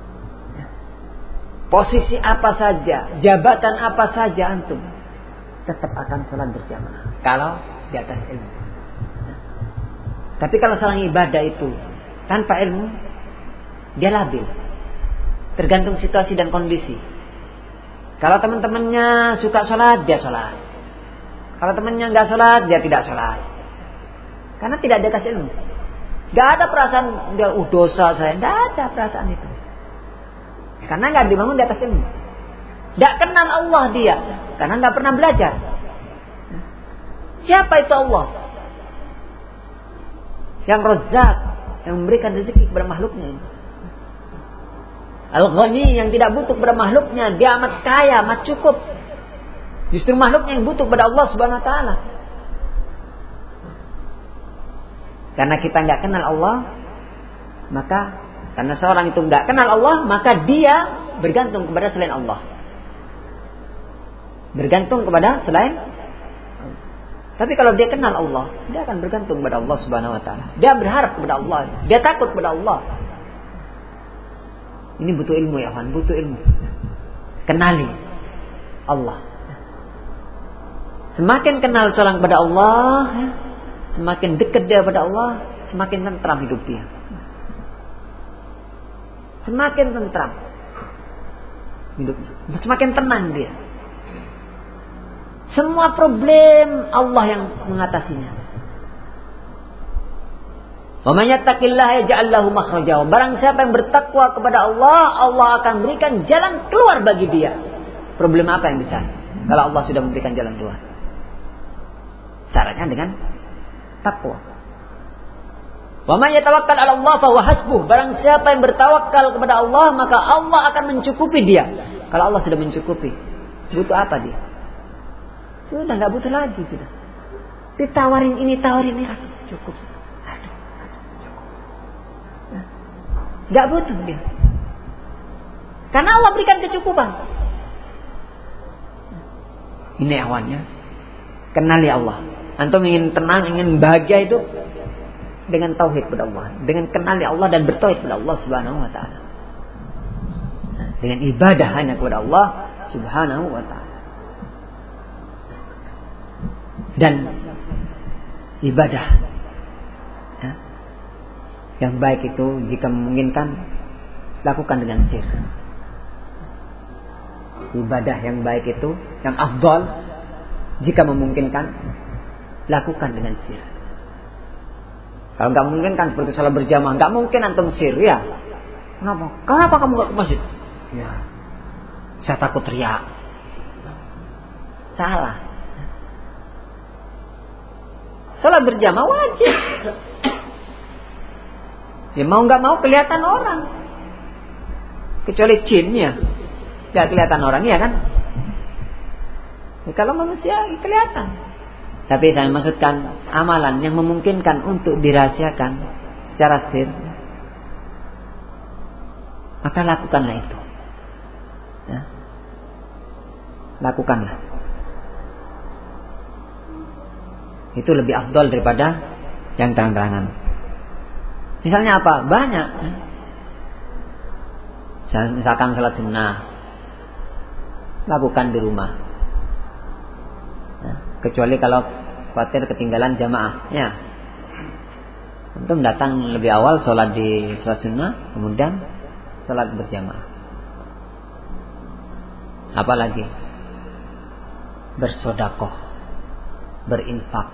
Posisi apa saja, jabatan apa saja antum tetap akan salat berjamaah kalau di atas ilmu. Tapi kalau seorang ibadah itu tanpa ilmu, dia labil. Tergantung situasi dan kondisi. Kalau teman-temannya suka salat, dia salat. Kalau temannya enggak salat, dia tidak salat. Karena tidak ada kasih ilmu. Gak ada perasaan dia dosa saya, gak ada perasaan itu. Karena gak dibangun di atas ilmu. Gak kenal Allah dia, karena gak pernah belajar. Siapa itu Allah? Yang Razzaq, yang memberikan rezeki kepada makhluknya ini. Al-Ghani, yang tidak butuh kepada makhluknya, dia amat kaya, amat cukup. Justru makhluknya yang butuh kepada Allah Subhanahu wa taala. Karena kita nggak kenal Allah, maka karena seorang itu nggak kenal Allah, maka dia bergantung kepada selain Allah. Bergantung kepada selain Allah. Tapi kalau dia kenal Allah, dia akan bergantung kepada Allah Subhanahu wa taala. Dia berharap kepada Allah, dia takut kepada Allah. Ini butuh ilmu ya, Tuhan, butuh ilmu. Kenali Allah. Semakin kenal seorang kepada Allah, semakin dekat dia pada Allah, semakin tentram hidup dia. Semakin tentram hidupnya, semakin tenang dia. Semua problem Allah yang mengatasinya. Wa may yattaqillaha yaj'al lahu makhraja. Barang siapa yang bertakwa kepada Allah, Allah akan berikan jalan keluar bagi dia. Problem apa yang besar? Kalau Allah sudah memberikan jalan keluar. Caranya dengan takwa. Wa may yatawakkal 'ala Allah fa huwa hasbuh. Barang siapa yang bertawakal kepada Allah, maka Allah akan mencukupi dia. Kalau Allah sudah mencukupi, butuh apa dia? Sudah enggak butuh lagi sudah. Ditawarin ini, tawarin ini, aduh, cukup. Aduh, cukup. Enggak butuh dia. Karena Allah berikan kecukupan. Ini awannya. Kenali Allah. Antum ingin tenang, ingin bahagia itu dengan tauhid kepada Allah, dengan kenal Allah dan bertauhid kepada Allah Subhanahu wa taala. Dengan ibadah hanya kepada Allah Subhanahu wa taala. Dan ibadah yang baik itu jika memungkinkan lakukan dengan sir. Ibadah yang baik itu, yang afdal jika memungkinkan lakukan dengan sir. Kalau nggak memungkinkan seperti salat berjamaah, nggak mungkin antum sir ya. Kenapa kamu nggak ke masjid? Ya, saya takut riya. Salah. Salat berjamaah wajib. Ya mau nggak mau kelihatan orang. Kecuali jinnya nggak kelihatan orang, ya kan? Ya, kalau manusia kelihatan. Tapi saya maksudkan amalan yang memungkinkan untuk dirahasiakan secara sir, maka lakukanlah itu. Ya. Lakukanlah. Itu lebih afdal daripada yang terang-terangan. Misalnya apa? Banyak. Misalkan salat sunnah, lakukan di rumah. Kecuali kalau khawatir ketinggalan jamaah, ya. Antum datang lebih awal sholat di sholat sunnah, kemudian sholat berjamaah. Apalagi bersodakoh, berinfak.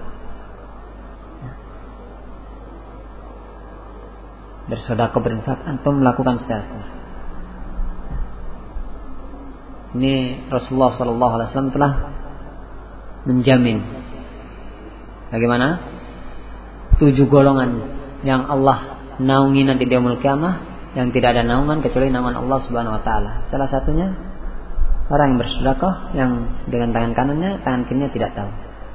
Bersodakoh, berinfak, antum melakukan secara sir. Ini Rasulullah SAW telah menjamin bagaimana 7 golongan yang Allah naungi nanti di yaumul qiyamah, yang tidak ada naungan kecuali naungan Allah Subhanahu wa taala. Salah satunya orang yang bersedekah yang dengan tangan kanannya, tangan kirinya tidak tahu.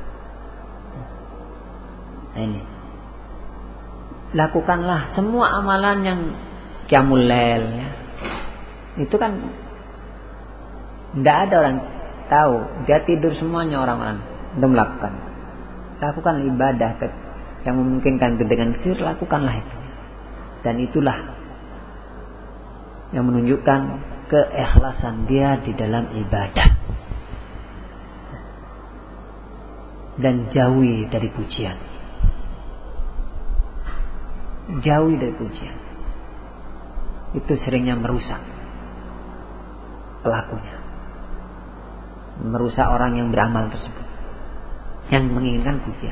Nah, ini. Lakukanlah semua amalan yang qiyamul lail, ya. Itu kan tidak ada orang tahu, dia tidur semuanya orang-orang untuk melakukan. Lakukan ibadah yang memungkinkan itu dengan sir, lakukanlah itu. Dan itulah yang menunjukkan keikhlasan dia di dalam ibadah. Dan jauhi dari pujian. Jauhi dari pujian. Itu seringnya merusak pelakunya. Merusak orang yang beramal tersebut, yang menginginkan pujian.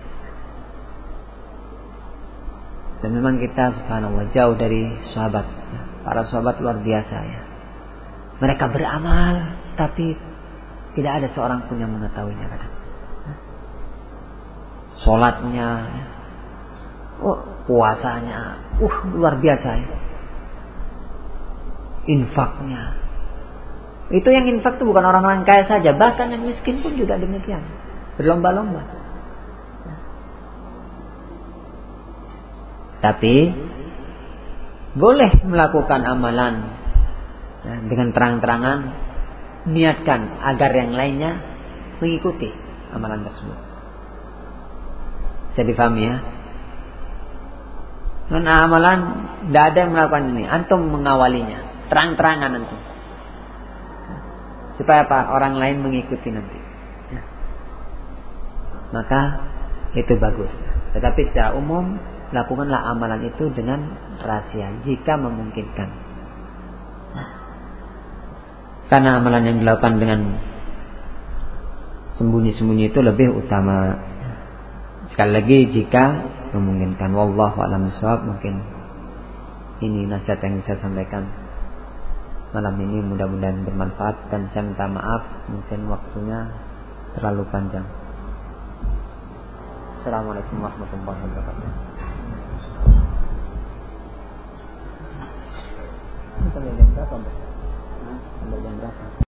Dan memang kita subhanallah jauh dari sahabat. Para sahabat luar biasa, ya. Mereka beramal tapi tidak ada seorang pun yang mengetahuinya kadang. Salatnya, puasanya, luar biasa, ya. Infaknya. Itu yang infak itu bukan orang-orang kaya saja, bahkan yang miskin pun juga demikian. Berlomba-lomba. Tapi boleh melakukan amalan dengan terang-terangan, niatkan agar yang lainnya mengikuti amalan tersebut. Bisa difahami, ya? Karena amalan tidak ada yang melakukan ini, antum mengawalinya, terang-terangan antum. Supaya apa? Orang lain mengikuti nanti. Ya. Maka itu bagus. Tetapi secara umum lakukanlah amalan itu dengan rahasia jika memungkinkan. Karena amalan yang dilakukan dengan sembunyi-sembunyi itu lebih utama. Sekali lagi jika memungkinkan. Wallahu a'lam bishawab. Mungkin ini nasihat yang bisa sampaikan malam ini, mudah-mudahan bermanfaat. Dan saya minta maaf mungkin waktunya terlalu panjang. Assalamualaikum warahmatullahi wabarakatuh. Sampai jam berapa? Sampai jam berapa?